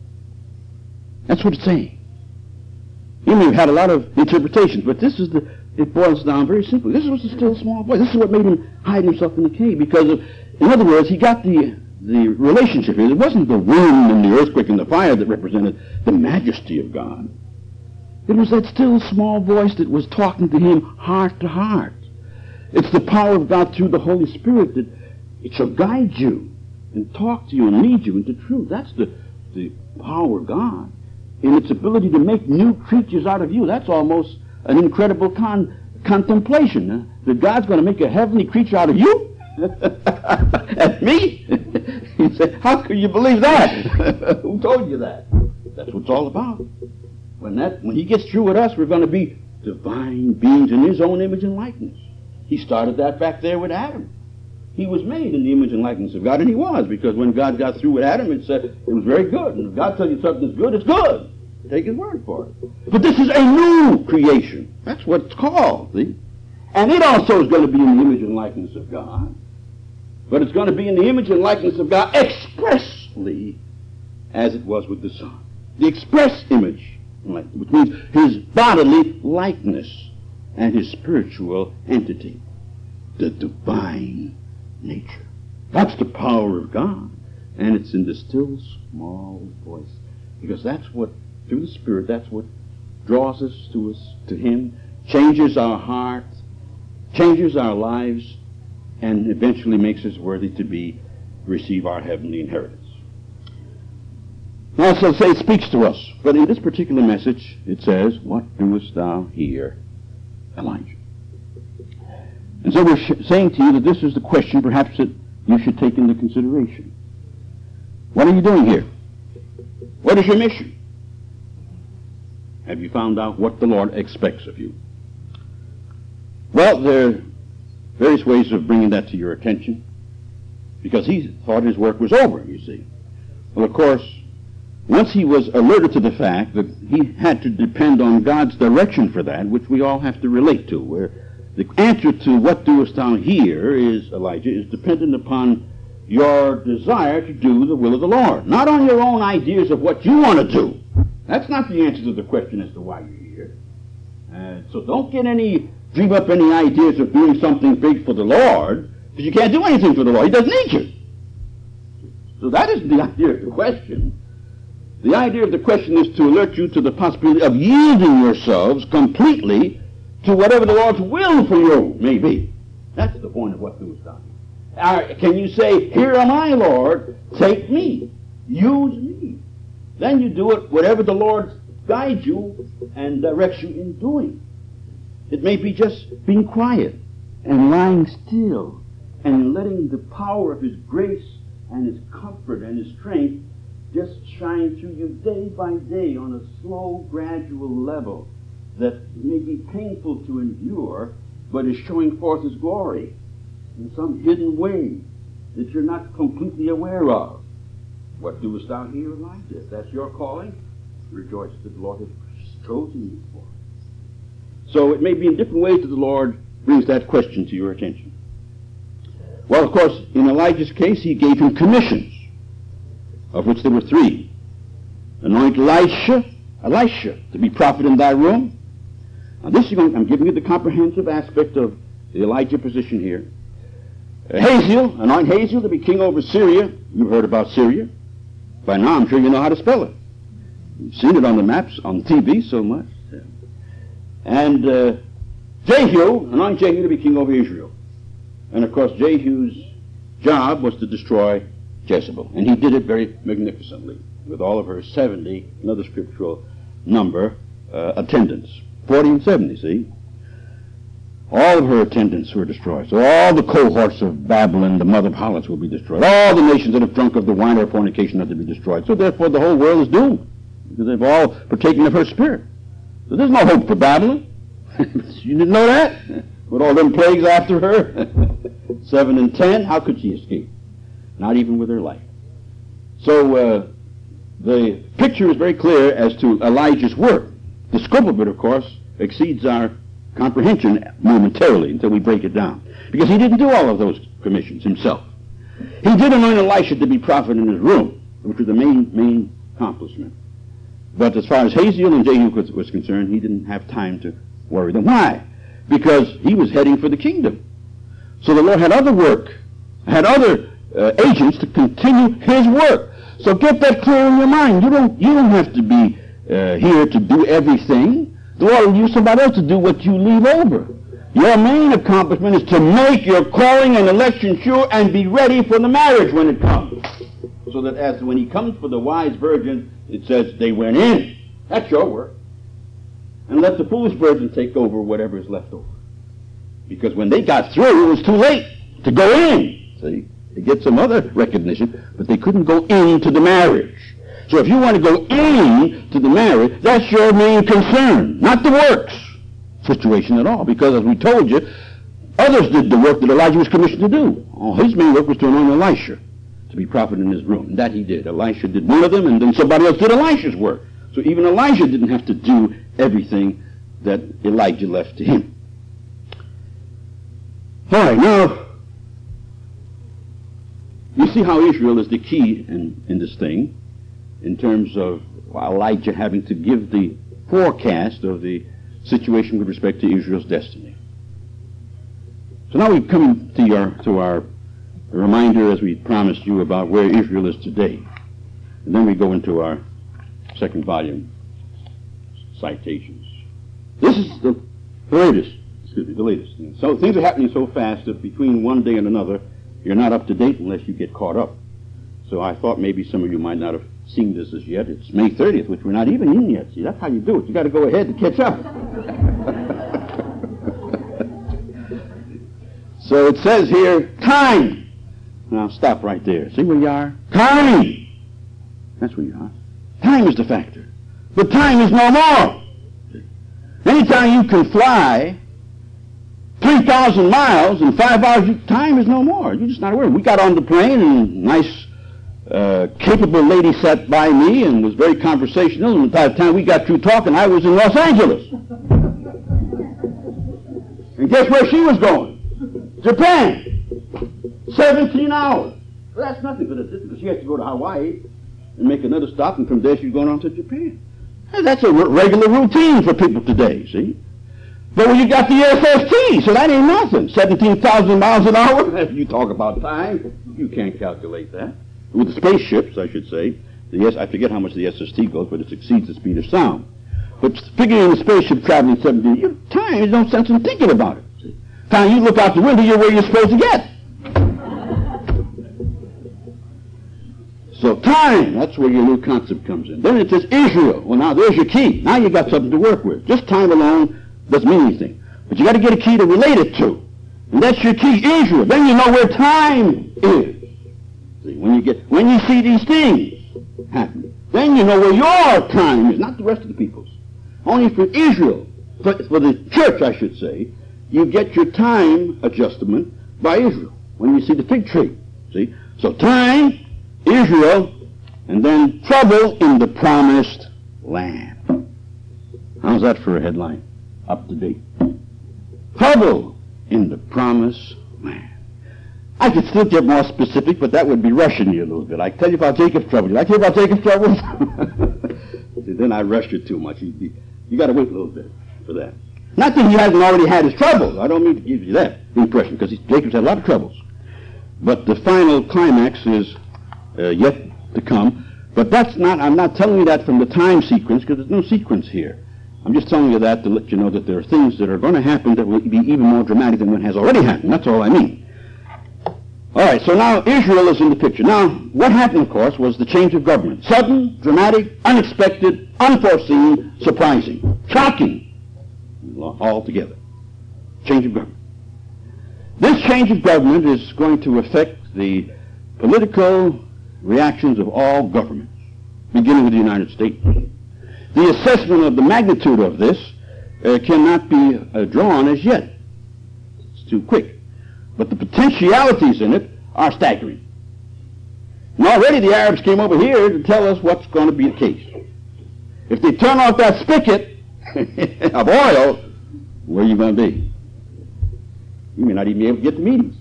That's what it's saying. You may have had a lot of interpretations, but it boils down very simply. This was a still small voice. This is what made him hide himself in the cave, because in other words, he got the relationship here. It wasn't the wind and the earthquake and the fire that represented the majesty of God. It was that still small voice that was talking to him heart to heart. It's the power of God through the Holy Spirit that it shall guide you and talk to you and lead you into truth. That's the power of God in its ability to make new creatures out of you. That's almost an incredible contemplation. That God's going to make a heavenly creature out of you? And me? You say, how can you believe that? Who told you that? That's what it's all about. When he gets through with us, we're going to be divine beings in his own image and likeness. He started that back there with Adam. He was made in the image and likeness of God, and he was, because when God got through with Adam, it said it was very good. And if God tells you something is good, it's good. Take his word for it. But this is a new creation. That's what it's called, see? And it also is going to be in the image and likeness of God. But it's going to be in the image and likeness of God expressly as it was with the Son. The express image, which means his bodily likeness and his spiritual entity, the divine nature. That's the power of God. And it's in the still small voice. Because that's what, through the Spirit, that's what draws us, to Him, changes our hearts, changes our lives, and eventually makes us worthy to receive our heavenly inheritance. Now, so say it speaks to us, but in this particular message, it says, "What doest thou here, Elijah?" And so we're saying to you that this is the question perhaps that you should take into consideration. What are you doing here? What is your mission? Have you found out what the Lord expects of you? Well, there are various ways of bringing that to your attention, because he thought his work was over, you see. Well, of course, once he was alerted to the fact that he had to depend on God's direction for that, which we all have to relate to, where the answer to "what doest thou here" Elijah, is dependent upon your desire to do the will of the Lord, not on your own ideas of what you want to do. That's not the answer to the question as to why you're here. So don't dream up any ideas of doing something big for the Lord, because you can't do anything for the Lord. He doesn't need you. So that isn't the idea of the question. The idea of the question is to alert you to the possibility of yielding yourselves completely to whatever the Lord's will for you may be. That's the point of "what doest thou here." Can you say, "Here am I, Lord, take me, use me"? Then you do it whatever the Lord guides you and directs you in doing. It may be just being quiet and lying still and letting the power of His grace and His comfort and His strength just shine through you day by day on a slow, gradual level that may be painful to endure, but is showing forth His glory in some hidden way that you're not completely aware of. What doest thou here, Elijah? If that's your calling, rejoice that the Lord has chosen you for it. So it may be in different ways that the Lord brings that question to your attention. Well, of course, in Elijah's case, He gave him commissions, of which there were 3. Anoint Elisha, to be prophet in thy room. Now I'm giving you the comprehensive aspect of the Elijah position here. Hazael, anoint Hazael to be king over Syria. You've heard about Syria. By now I'm sure you know how to spell it. You've seen it on the maps, on TV so much. And Jehu, anoint Jehu to be king over Israel. And of course Jehu's job was to destroy Jezebel. And he did it very magnificently with all of her 70, another scriptural number, attendants. 40 and 70, see? All of her attendants were destroyed. So all the cohorts of Babylon, the mother of harlots, will be destroyed. All the nations that have drunk of the wine of fornication are to be destroyed. So therefore the whole world is doomed, because they've all partaken of her spirit. So there's no hope for Babylon. You didn't know that? With all them plagues after her, 7 and 10, how could she escape? Not even with her life. So the picture is very clear as to Elijah's work. The scope of it, of course, exceeds our comprehension momentarily until we break it down. Because he didn't do all of those commissions himself. He did anoint Elisha to be prophet in his room, which was the main accomplishment. But as far as Hazael and Jehu was concerned, he didn't have time to worry them. Why? Because he was heading for the kingdom. So the Lord had other work, had other agents to continue His work. So get that clear in your mind. You don't have to be here to do everything. The Lord will use somebody else to do what you leave over. Your main accomplishment is to make your calling and election sure and be ready for the marriage when it comes. So that when He comes for the wise virgin, it says they went in. That's your work. And let the foolish virgin take over whatever is left over. Because when they got through, it was too late to go in. See? They get some other recognition, but they couldn't go into the marriage. So if you want to go in to the marriage, that's your main concern, not the works situation at all. Because as we told you, others did the work that Elijah was commissioned to do. His main work was to anoint Elisha to be prophet in his room. And that he did. Elisha did one of them, and then somebody else did Elisha's work. So even Elijah didn't have to do everything that Elijah left to him. All right, now, you see how Israel is the key in this thing, in terms of Elijah having to give the forecast of the situation with respect to Israel's destiny. So now we come to our a reminder, as we promised you, about where Israel is today. And then we go into our second volume citations. This is the latest. So things are happening so fast that between one day and another, you're not up to date unless you get caught up. So I thought maybe some of you might not have seen this as yet. It's May 30th, which we're not even in yet. See, that's how you do it. You got to go ahead and catch up. So it says here, time. Now stop right there. See where you are? Time. That's where you are. Time is the factor. But time is no more. Anytime you can fly 3,000 miles in 5 hours, time is no more. You're just not aware. We got on the plane, and nice, capable lady sat by me and was very conversational, and by the time we got through talking, I was in Los Angeles. And guess where she was going? Japan. 17 hours. Well, that's nothing for the distance. She has to go to Hawaii and make another stop, and from there she's going on to Japan. And that's a regular routine for people today, see? But when you got the SST, so that ain't nothing. 17,000 miles an hour. If you talk about time, you can't calculate that. With the spaceships, I should say, I forget how much the SST goes, but it exceeds the speed of sound. But figuring the spaceship traveling 17, time, there's no sense in thinking about it. See? Time you look out the window, you're where you're supposed to get. So time, that's where your new concept comes in. Then it says Israel. Well, now there's your key. Now you got something to work with. Just time alone doesn't mean anything. But you got to get a key to relate it to. And that's your key, Israel. Then you know where time is. See, when you see these things happen, then you know where your time is, not the rest of the people's. Only for Israel, for the church, I should say, you get your time adjustment by Israel when you see the fig tree. See? So time, Israel, and then trouble in the promised land. How's that for a headline? Up to date. Trouble in the promised land. I could still get more specific, but that would be rushing you a little bit. I tell you about Jacob's trouble. You like to hear about Jacob's troubles? See, then I rush you too much. You got to wait a little bit for that. Not that he hasn't already had his troubles. I don't mean to give you that impression, because Jacob's had a lot of troubles. But the final climax is yet to come. But I'm not telling you that from the time sequence, because there's no sequence here. I'm just telling you that to let you know that there are things that are going to happen that will be even more dramatic than what has already happened. That's all I mean. All right, so now Israel is in the picture. Now, what happened, of course, was the change of government. Sudden, dramatic, unexpected, unforeseen, surprising, shocking, altogether. Change of government. This change of government is going to affect the political reactions of all governments, beginning with the United States. The assessment of the magnitude of this cannot be drawn as yet. It's too quick. But the potentialities in it are staggering. And already the Arabs came over here to tell us what's going to be the case. If they turn off that spigot of oil, where are you going to be? You may not even be able to get to meetings.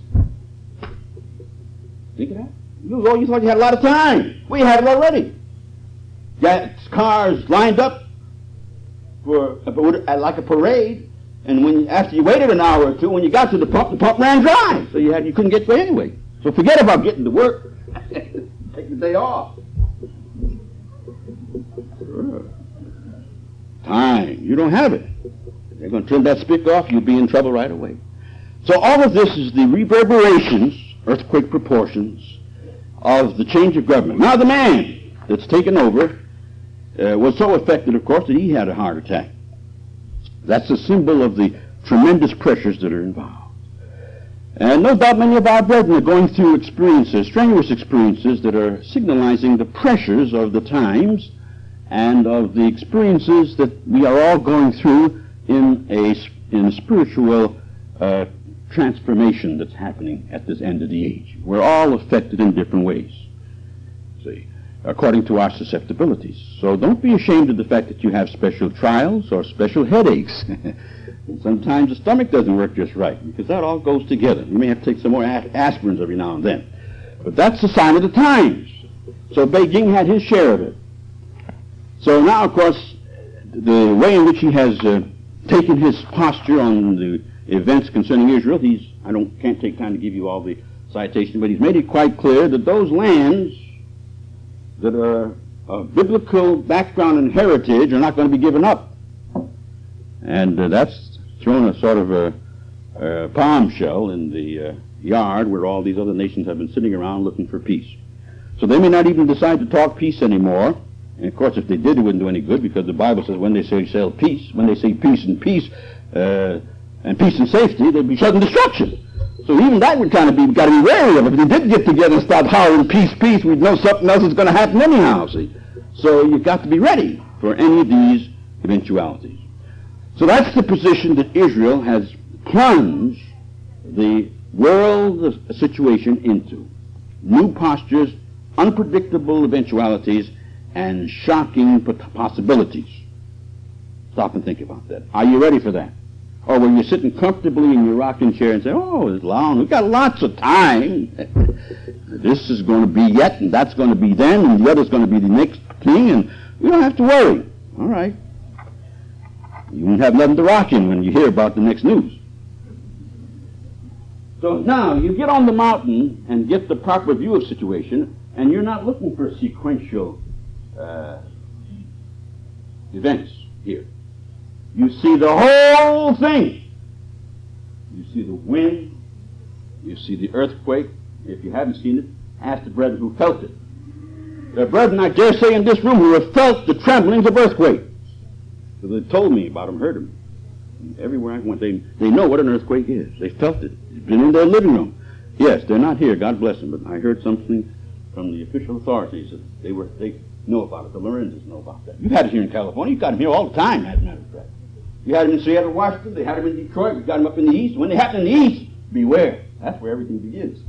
Think of that. You thought you had a lot of time. We had it already. Got cars lined up for like a parade. And after you waited an hour or two, when you got to the pump ran dry. So you couldn't get there anyway. So forget about getting to work. Take the day off. Sure. Time. You don't have it. They're going to turn that spigot off, you'll be in trouble right away. So all of this is the reverberations, earthquake proportions, of the change of government. Now the man that's taken over was so affected, of course, that he had a heart attack. That's a symbol of the tremendous pressures that are involved. And no doubt many of our brethren are going through experiences, strenuous experiences, that are signalizing the pressures of the times and of the experiences that we are all going through in a spiritual transformation that's happening at this end of the age. We're all affected in different ways, see, according to our susceptibilities. So don't be ashamed of the fact that you have special trials or special headaches. Sometimes the stomach doesn't work just right, because that all goes together. You may have to take some more aspirins every now and then. But that's the sign of the times. So Beijing had his share of it. So now, of course, the way in which he has taken his posture on the events concerning Israel, can't take time to give you all the citation, but he's made it quite clear that those lands that are of biblical background and heritage are not going to be given up. And that's thrown a sort of a palm shell in the yard where all these other nations have been sitting around looking for peace. So they may not even decide to talk peace anymore. And of course, if they did, it wouldn't do any good, because the Bible says when they say peace and peace and safety, they'd be sudden destruction. So even that would kind of got to be wary of. If they did get together and start hollering peace, peace, we'd know something else is going to happen anyhow, see. So you've got to be ready for any of these eventualities. So that's the position that Israel has plunged the world situation into. New postures, unpredictable eventualities, and shocking possibilities. Stop and think about that. Are you ready for that? Or when you're sitting comfortably in your rocking chair and say, oh, it's long, we've got lots of time. This is going to be yet, and that's going to be then, and the other's going to be the next thing, and we don't have to worry. All right. You won't have nothing to rock in when you hear about the next news. So now you get on the mountain and get the proper view of situation, and you're not looking for sequential events here. You see the whole thing. You see the wind. You see the earthquake. If you haven't seen it, ask the brethren who felt it. There are brethren, I dare say, in this room who have felt the tremblings of earthquakes. So they told me about them, heard them. And everywhere I went, they know what an earthquake is. They felt it. It's been in their living room. Yes, they're not here, God bless them, but I heard something from the official authorities that they know about it. The Lorenzes know about that. You've had it here in California. You've got them here all the time, as a matter of fact. You had them in Seattle, Washington. They had them in Detroit. You got them up in the East. When they happen in the East, beware. That's where everything begins.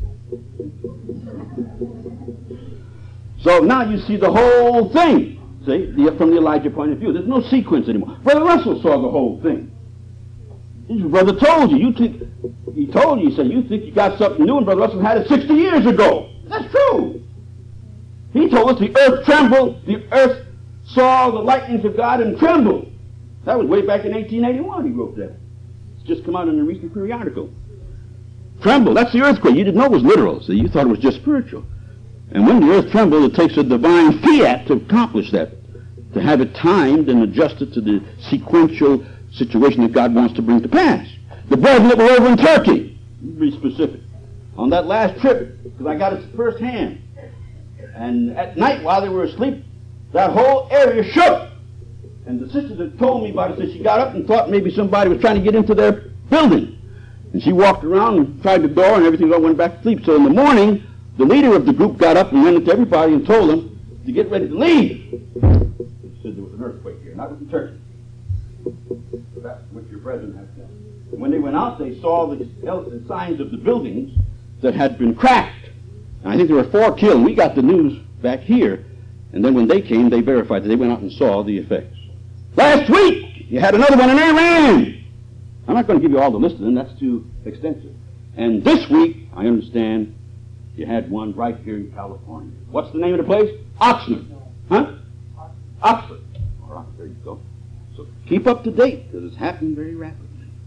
So now you see the whole thing. See, from the Elijah point of view. There's no sequence anymore. Brother Russell saw the whole thing. His brother told you. He told you, he said, you think you got something new, and Brother Russell had it 60 years ago. That's true. He told us the earth trembled, the earth saw the lightnings of God and trembled. That was way back in 1881 he wrote that. It's just come out in a recent periodical. Tremble, that's the earthquake. You didn't know it was literal, so you thought it was just spiritual. And when the earth trembles, it takes a divine fiat to accomplish that, to have it timed and adjusted to the sequential situation that God wants to bring to pass. The brethren that were over in Turkey, to be specific, on that last trip, because I got it firsthand, and at night while they were asleep, that whole area shook. And the sister that told me about it said she got up and thought maybe somebody was trying to get into their building. And she walked around and tried the door, and everything all went back to sleep. So in the morning, the leader of the group got up and went into everybody and told them to get ready to leave. He said there was an earthquake here, not in Turkey. That's what your brethren have done. And when they went out, they saw the signs of the buildings that had been cracked. And I think there were 4 killed. We got the news back here. And then when they came, they verified that they went out and saw the effects. Last week, you had another one in Iran. I'm not going to give you all the list of them. That's too extensive. And this week, I understand, you had one right here in California. What's the name of the place? Oxford. Huh? Oxford. All right, there you go. So keep up to date, because it's happening very rapidly.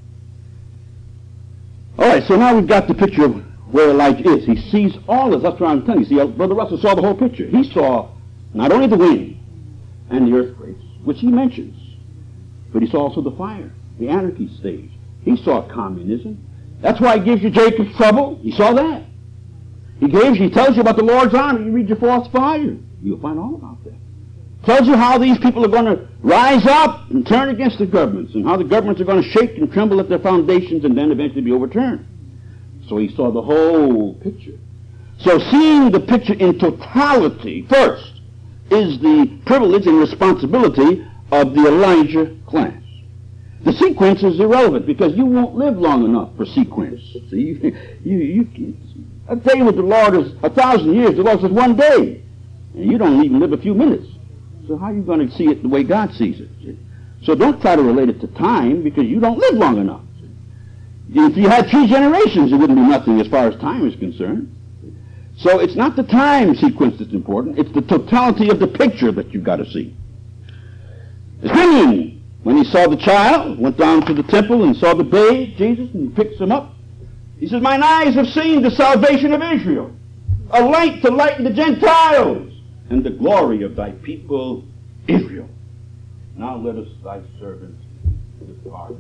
All right, so now we've got the picture of where Elijah is. He sees all this. That's what I'm telling you. See, Brother Russell saw the whole picture. He saw not only the wind and the earthquakes, which he mentions, but he saw also the fire, the anarchy stage. He saw communism. That's why he gives you Jacob's trouble. He saw that. He tells you about the Lord's army. You read your false fire. You'll find all about that. Tells you how these people are going to rise up and turn against the governments, and how the governments are going to shake and tremble at their foundations and then eventually be overturned. So he saw the whole picture. So seeing the picture in totality first is the privilege and responsibility of the Elijah class. The sequence is irrelevant because you won't live long enough for sequence. See, a day with the Lord is 1,000 years. The Lord says 1 day, and you don't even live a few minutes. So how are you going to see it the way God sees it? See? So don't try to relate it to time because you don't live long enough. See? If you had 3 generations, it wouldn't be nothing as far as time is concerned. So it's not the time sequence that's important. It's the totality of the picture that you've got to see. Simeon, when he saw the child, went down to the temple and saw the babe, Jesus, and he picks him up. He says, mine eyes have seen the salvation of Israel, a light to lighten the Gentiles, and the glory of thy people Israel. Now let us thy servants depart.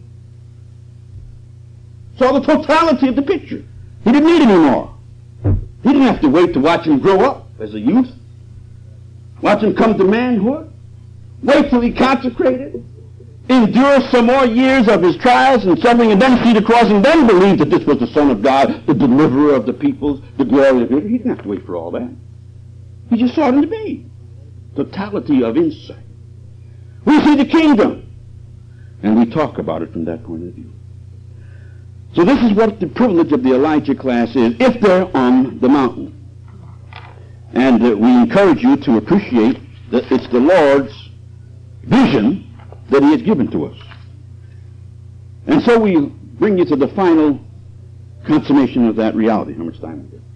Saw the totality of the picture. He didn't need any more. He didn't have to wait to watch him grow up as a youth, watch him come to manhood, wait till he consecrated, endure some more years of his trials and suffering, and then see the cross, and then believe that this was the Son of God, the deliverer of the peoples, the glory of Israel. He didn't have to wait for all that. He just saw it in the babe. Totality of insight. We see the kingdom, and we talk about it from that point of view. So this is what the privilege of the Elijah class is, if they're on the mountain. And we encourage you to appreciate that it's the Lord's vision that he has given to us. And so we bring you to the final consummation of that reality. How much time is it?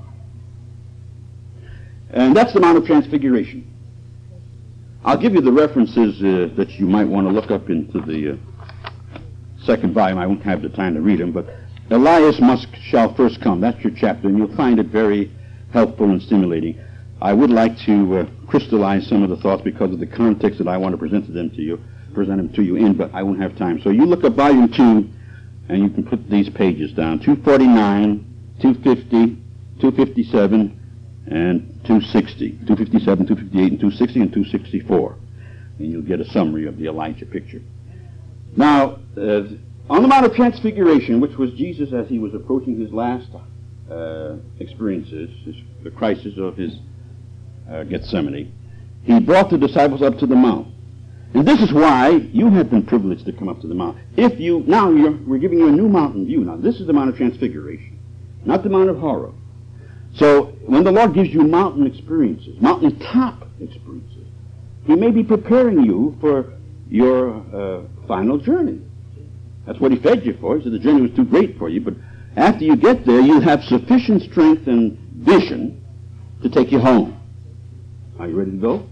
And that's the Mount of Transfiguration. I'll give you the references that you might want to look up into the second volume. I won't have the time to read them, but Elias shall first come. That's your chapter, and you'll find it very helpful and stimulating. I would like to crystallize some of the thoughts because of the context that I want to present them to you in, but I won't have time. So you look at volume 2, and you can put these pages down: 249, 250, 257, and 260. 257, 258, and 260, and 264. And you'll get a summary of the Elijah picture. Now, on the Mount of Transfiguration, which was Jesus as he was approaching his last experiences, the crisis of his Gethsemane, he brought the disciples up to the mount. And this is why you have been privileged to come up to the mount. We're giving you a new mountain view. Now, this is the Mount of Transfiguration, not the Mount of Horeb. So, when the Lord gives you mountain experiences, mountaintop experiences, he may be preparing you for your final journey. That's what he fed you for. He said the journey was too great for you, but after you get there, you have sufficient strength and vision to take you home. Are you ready to go?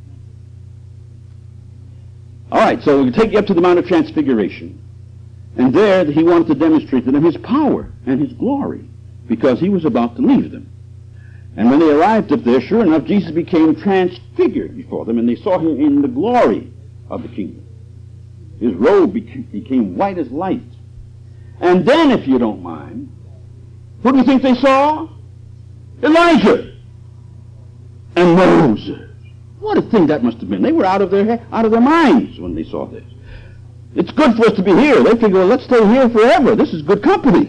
All right, so we'll take you up to the Mount of Transfiguration. And there he wanted to demonstrate to them his power and his glory, because he was about to leave them. And when they arrived up there, sure enough, Jesus became transfigured before them, and they saw him in the glory of the kingdom. His robe became white as light. And then, if you don't mind, what do you think they saw? Elijah and Moses. What a thing that must have been. They were out of their minds when they saw this. It's good for us to be here. They figure, well, let's stay here forever. This is good company.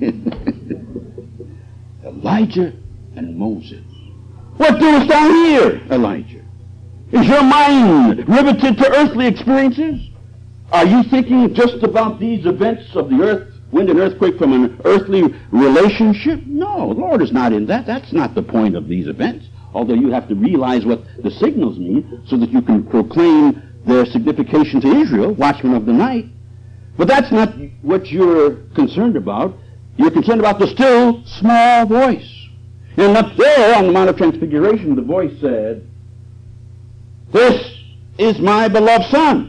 Elijah and Moses. What doest thou here, Elijah? Is your mind riveted to earthly experiences? Are you thinking just about these events of the earth, wind and earthquake from an earthly relationship? No, the Lord is not in that. That's not the point of these events, although you have to realize what the signals mean so that you can proclaim their signification to Israel, watchmen of the night. But that's not what you're concerned about. You're concerned about the still small voice. And up there on the Mount of Transfiguration, the voice said, "This is my beloved Son.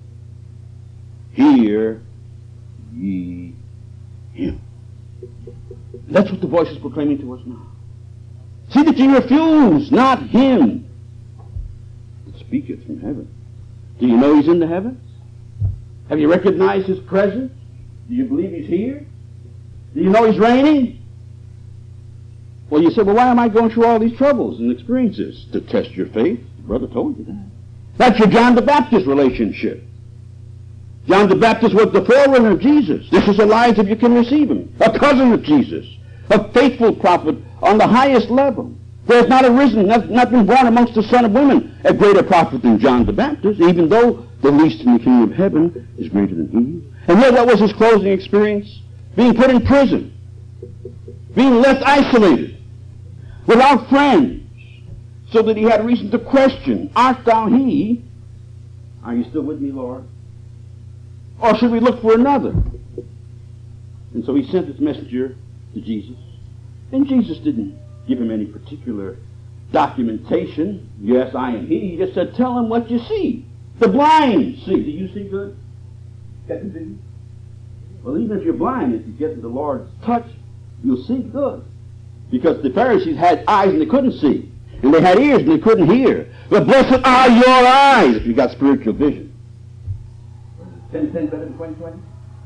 Hear ye him." That's what the voice is proclaiming to us now. See that ye refuse not him that speaketh from heaven. Do you know he's in the heavens? Have you recognized his presence? Do you believe he's here? Do you know he's reigning? Well, you say, well, why am I going through all these troubles and experiences? To test your faith. The brother told you that. That's your John the Baptist relationship. John the Baptist was the forerunner of Jesus. This is Elijah, if you can receive him. A cousin of Jesus. A faithful prophet on the highest level. There has not arisen, not been born amongst the son of women, a greater prophet than John the Baptist, even though the least in the kingdom of heaven is greater than he. And yet, what was his closing experience? Being put in prison. Being left isolated. Without friends. So that he had reason to question, art thou he? Are you still with me, Lord? Or should we look for another? And so he sent his messenger to Jesus. And Jesus didn't give him any particular documentation. Yes, I am he. He just said, tell him what you see. The blind see. Do you see good? That can be. Well, even if you're blind, if you get the Lord's touch, you'll see good. Because the Pharisees had eyes and they couldn't see. And they had ears and they couldn't hear. But blessed are your eyes if you got spiritual vision. 10 better than 20/20?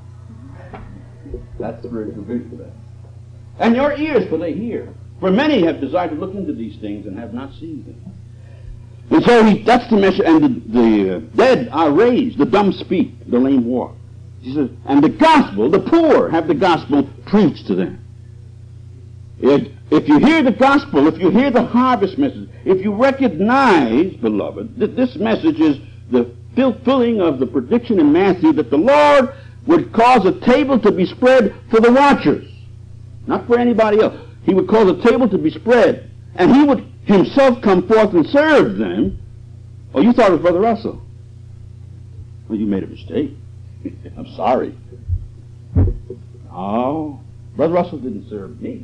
That's spiritual vision for that. And your ears, for they hear. For many have desired to look into these things and have not seen them. And so that's the message. And the dead are raised, the dumb speak, the lame walk. He says, and the gospel, the poor have the gospel preached to them. If you hear the gospel, if you hear the harvest message, if you recognize, beloved, that this message is the fulfilling of the prediction in Matthew that the Lord would cause a table to be spread for the watchers, not for anybody else. He would cause a table to be spread, and he would himself come forth and serve them. Oh, you thought it was Brother Russell. Well, you made a mistake. I'm sorry. Oh, Brother Russell didn't serve me.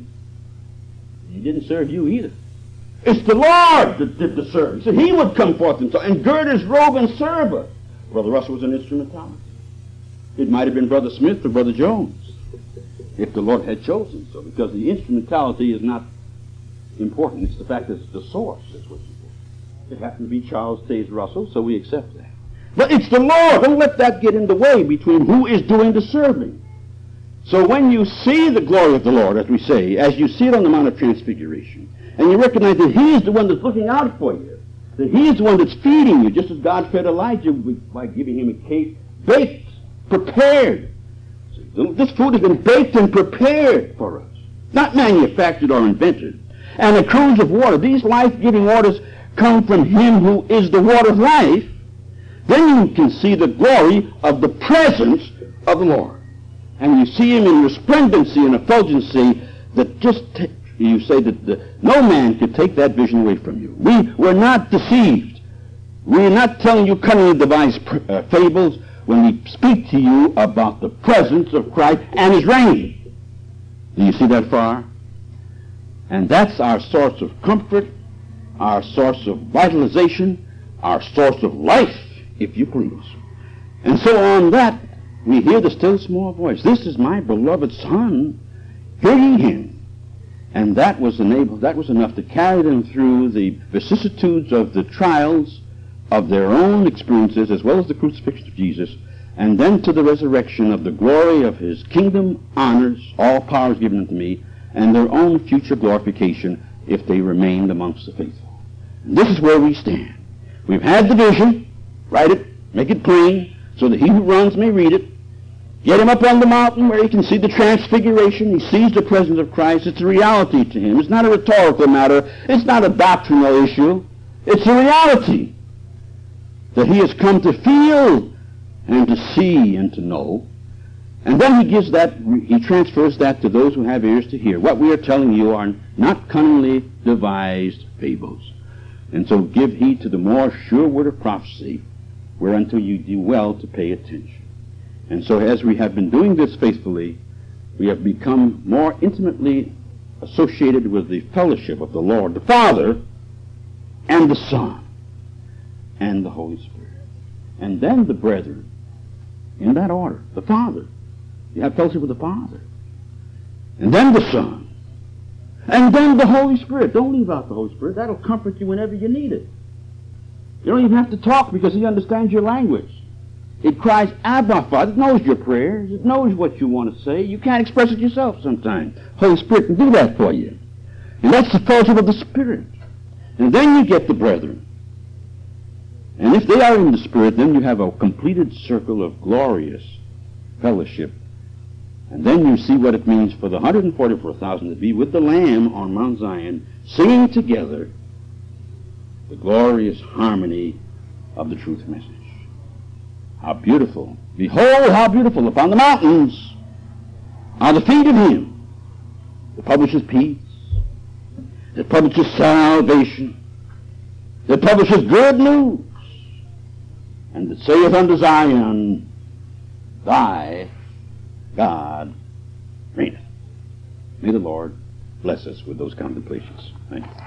He didn't serve you either. It's the Lord that did the service. So he would come forth and gird his robe and serve us. Brother Russell was an instrumentality. It might have been Brother Smith or Brother Jones, if the Lord had chosen so, because the instrumentality is not important. It's the fact that it's the source that's what's important. It happened to be Charles Taze Russell, so we accept that. But it's the Lord. Don't let that get in the way between who is doing the serving. So when you see the glory of the Lord, as we say, as you see it on the Mount of Transfiguration, and you recognize that he is the one that's looking out for you, that he is the one that's feeding you, just as God fed Elijah by giving him a cake baked, prepared. This food has been baked and prepared for us, not manufactured or invented. And a cruse of water, these life-giving waters come from him who is the water of life. Then you can see the glory of the presence of the Lord. And you see him in resplendency and effulgency that just, you say that no man could take that vision away from you. We're not deceived. We're not telling you cunningly devised fables when we speak to you about the presence of Christ and his reign. Do you see that far? And that's our source of comfort, our source of vitalization, our source of life, if you please. And so on that, we hear the still small voice. This is my beloved Son. Hear ye him. And that was enough to carry them through the vicissitudes of the trials of their own experiences, as well as the crucifixion of Jesus, and then to the resurrection of the glory of his kingdom honors, all power is given unto me, and their own future glorification if they remained amongst the faithful. And this is where we stand. We've had the vision. Write it, make it plain, so that he who runs may read it. Get him up on the mountain where he can see the transfiguration. He sees the presence of Christ. It's a reality to him. It's not a rhetorical matter. It's not a doctrinal issue. It's a reality that he has come to feel and to see and to know. And then he transfers that to those who have ears to hear. What we are telling you are not cunningly devised fables. And so give heed to the more sure word of prophecy, whereunto you do well to pay attention. And so as we have been doing this faithfully, we have become more intimately associated with the fellowship of the Lord, the Father, and the Son, and the Holy Spirit. And then the brethren, in that order, the Father. You have fellowship with the Father. And then the Son. And then the Holy Spirit. Don't leave out the Holy Spirit. That'll comfort you whenever you need it. You don't even have to talk because he understands your language. It cries, Abba, Father. It knows your prayers. It knows what you want to say. You can't express it yourself sometimes. Holy Spirit can do that for you. And that's the fellowship of the Spirit. And then you get the brethren. And if they are in the Spirit, then you have a completed circle of glorious fellowship. And then you see what it means for the 144,000 to be with the Lamb on Mount Zion, singing together the glorious harmony of the truth message. How beautiful. Behold, how beautiful upon the mountains are the feet of him that publishes peace, that publishes salvation, that publishes good news, and that saith unto Zion, thy God reigneth. May the Lord bless us with those contemplations. Thank you.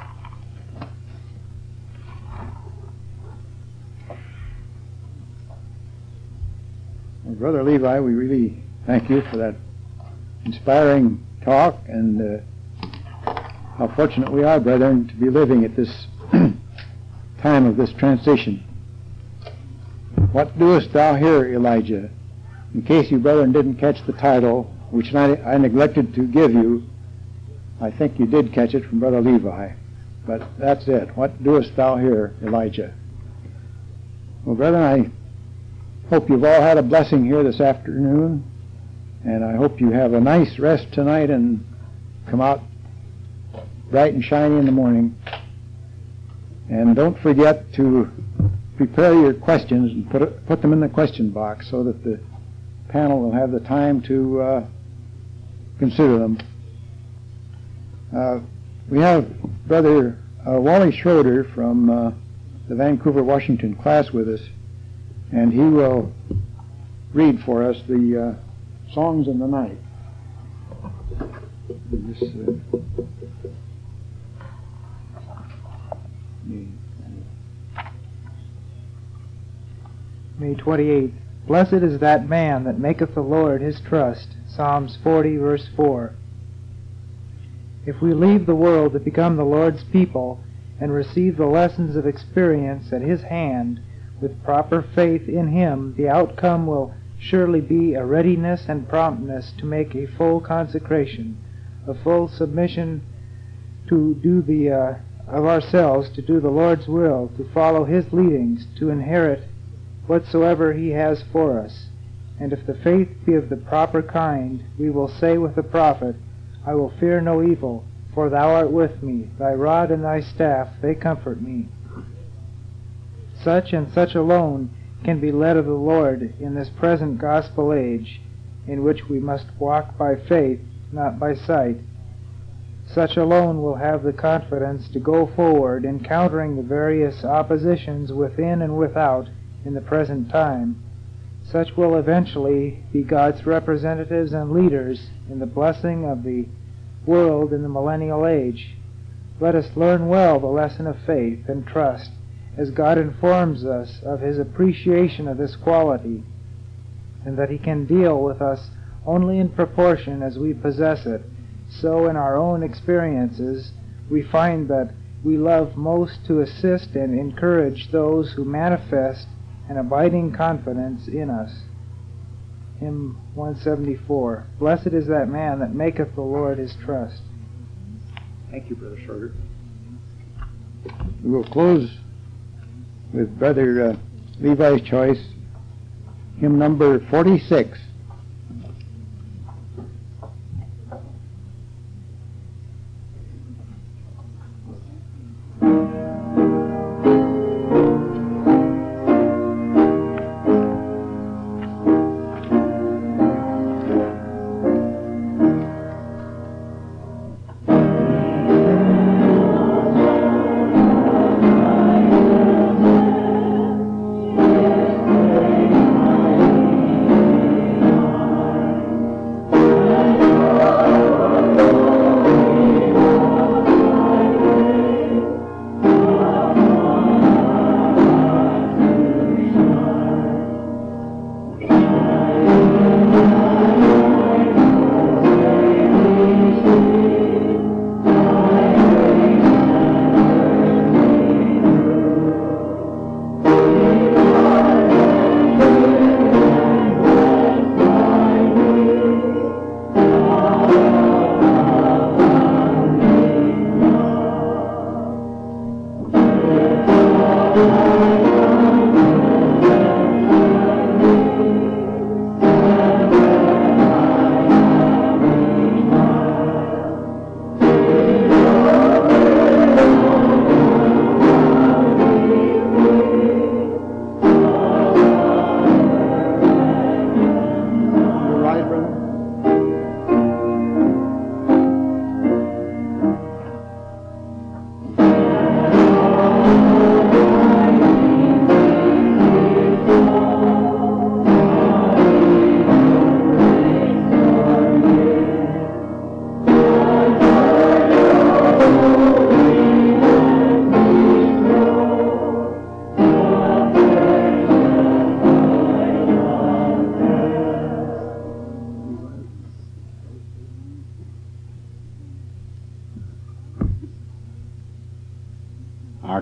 Well, Brother Levi, we really thank you for that inspiring talk, and how fortunate we are, brethren, to be living at this time of this transition. What doest thou here, Elijah? In case you, brethren, didn't catch the title, which I neglected to give you, I think you did catch it from Brother Levi. But that's it. What doest thou here, Elijah? Well, brethren, I hope you've all had a blessing here this afternoon, and I hope you have a nice rest tonight and come out bright and shiny in the morning. And don't forget to prepare your questions and put them in the question box so that the panel will have the time to consider them. We have Brother Wally Schroeder from the Vancouver, Washington class with us, and he will read for us the Songs in the Night. May 28th. Blessed is that man that maketh the Lord his trust. Psalms 40, verse 4. If we leave the world to become the Lord's people and receive the lessons of experience at his hand with proper faith in him, the outcome will surely be a readiness and promptness to make a full consecration, a full submission to do of ourselves to do the Lord's will, to follow his leadings, to inherit whatsoever he has for us. And if the faith be of the proper kind, we will say with the prophet, I will fear no evil, for thou art with me. Thy rod and thy staff, they comfort me. Such and such alone can be led of the Lord in this present gospel age, in which we must walk by faith, not by sight. Such alone will have the confidence to go forward, encountering the various oppositions within and without in the present time. Such will eventually be God's representatives and leaders in the blessing of the world in the millennial age. Let us learn well the lesson of faith and trust as God informs us of his appreciation of this quality, and that he can deal with us only in proportion as we possess it. So in our own experiences we find that we love most to assist and encourage those who manifest an abiding confidence in us. Hymn 174. Blessed is that man that maketh the Lord his trust. Thank you, Brother Schroeder. We will close with Brother Levi's choice, hymn number 46.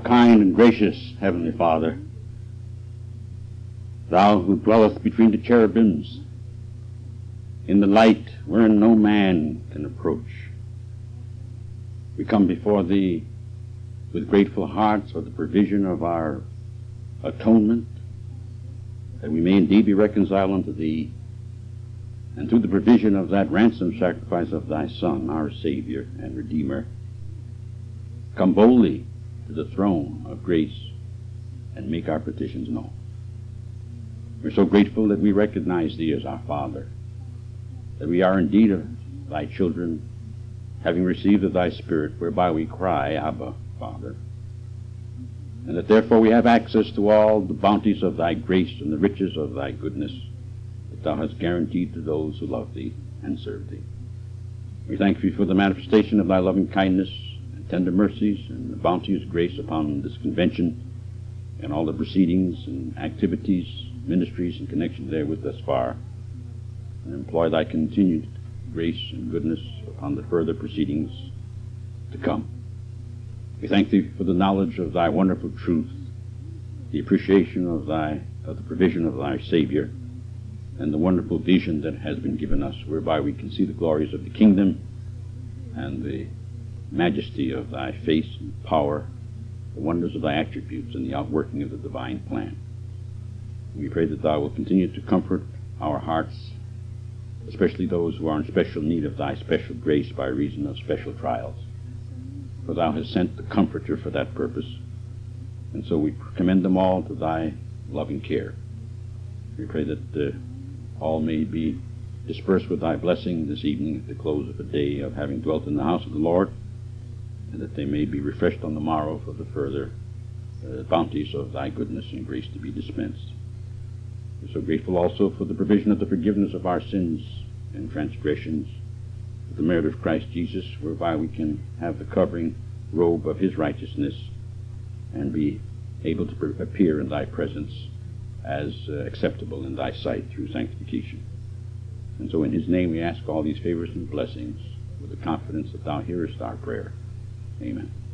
kind and gracious Heavenly Father, Thou who dwellest between the cherubims, in the light wherein no man can approach, we come before Thee with grateful hearts for the provision of our atonement, that we may indeed be reconciled unto Thee, and through the provision of that ransom sacrifice of Thy Son, our Savior and Redeemer, come boldly to the throne of grace and make our petitions known. We're so grateful that we recognize Thee as our Father, that we are indeed of Thy children, having received of Thy Spirit, whereby we cry, Abba, Father, and that therefore we have access to all the bounties of Thy grace and the riches of Thy goodness that Thou hast guaranteed to those who love Thee and serve Thee. We thank Thee for the manifestation of Thy loving kindness and tender mercies and the bounteous grace upon this convention and all the proceedings and activities, ministries, and connections therewith thus far, and employ Thy continued grace and goodness upon the further proceedings to come. We thank Thee for the knowledge of Thy wonderful truth, the appreciation of the provision of Thy Savior, and the wonderful vision that has been given us, whereby we can see the glories of the kingdom and the majesty of Thy face and power, the wonders of Thy attributes, and the outworking of the divine plan. We pray that Thou will continue to comfort our hearts, especially those who are in special need of Thy special grace by reason of special trials. For Thou hast sent the Comforter for that purpose, and so we commend them all to Thy loving care. We pray that all may be dispersed with Thy blessing this evening at the close of a day of having dwelt in the house of the Lord, and that they may be refreshed on the morrow for the further bounties of Thy goodness and grace to be dispensed. We're so grateful also for the provision of the forgiveness of our sins and transgressions, the merit of Christ Jesus, whereby we can have the covering robe of His righteousness and be able to appear in Thy presence as acceptable in Thy sight through sanctification. And so in His name we ask all these favors and blessings with the confidence that Thou hearest our prayer. Amen.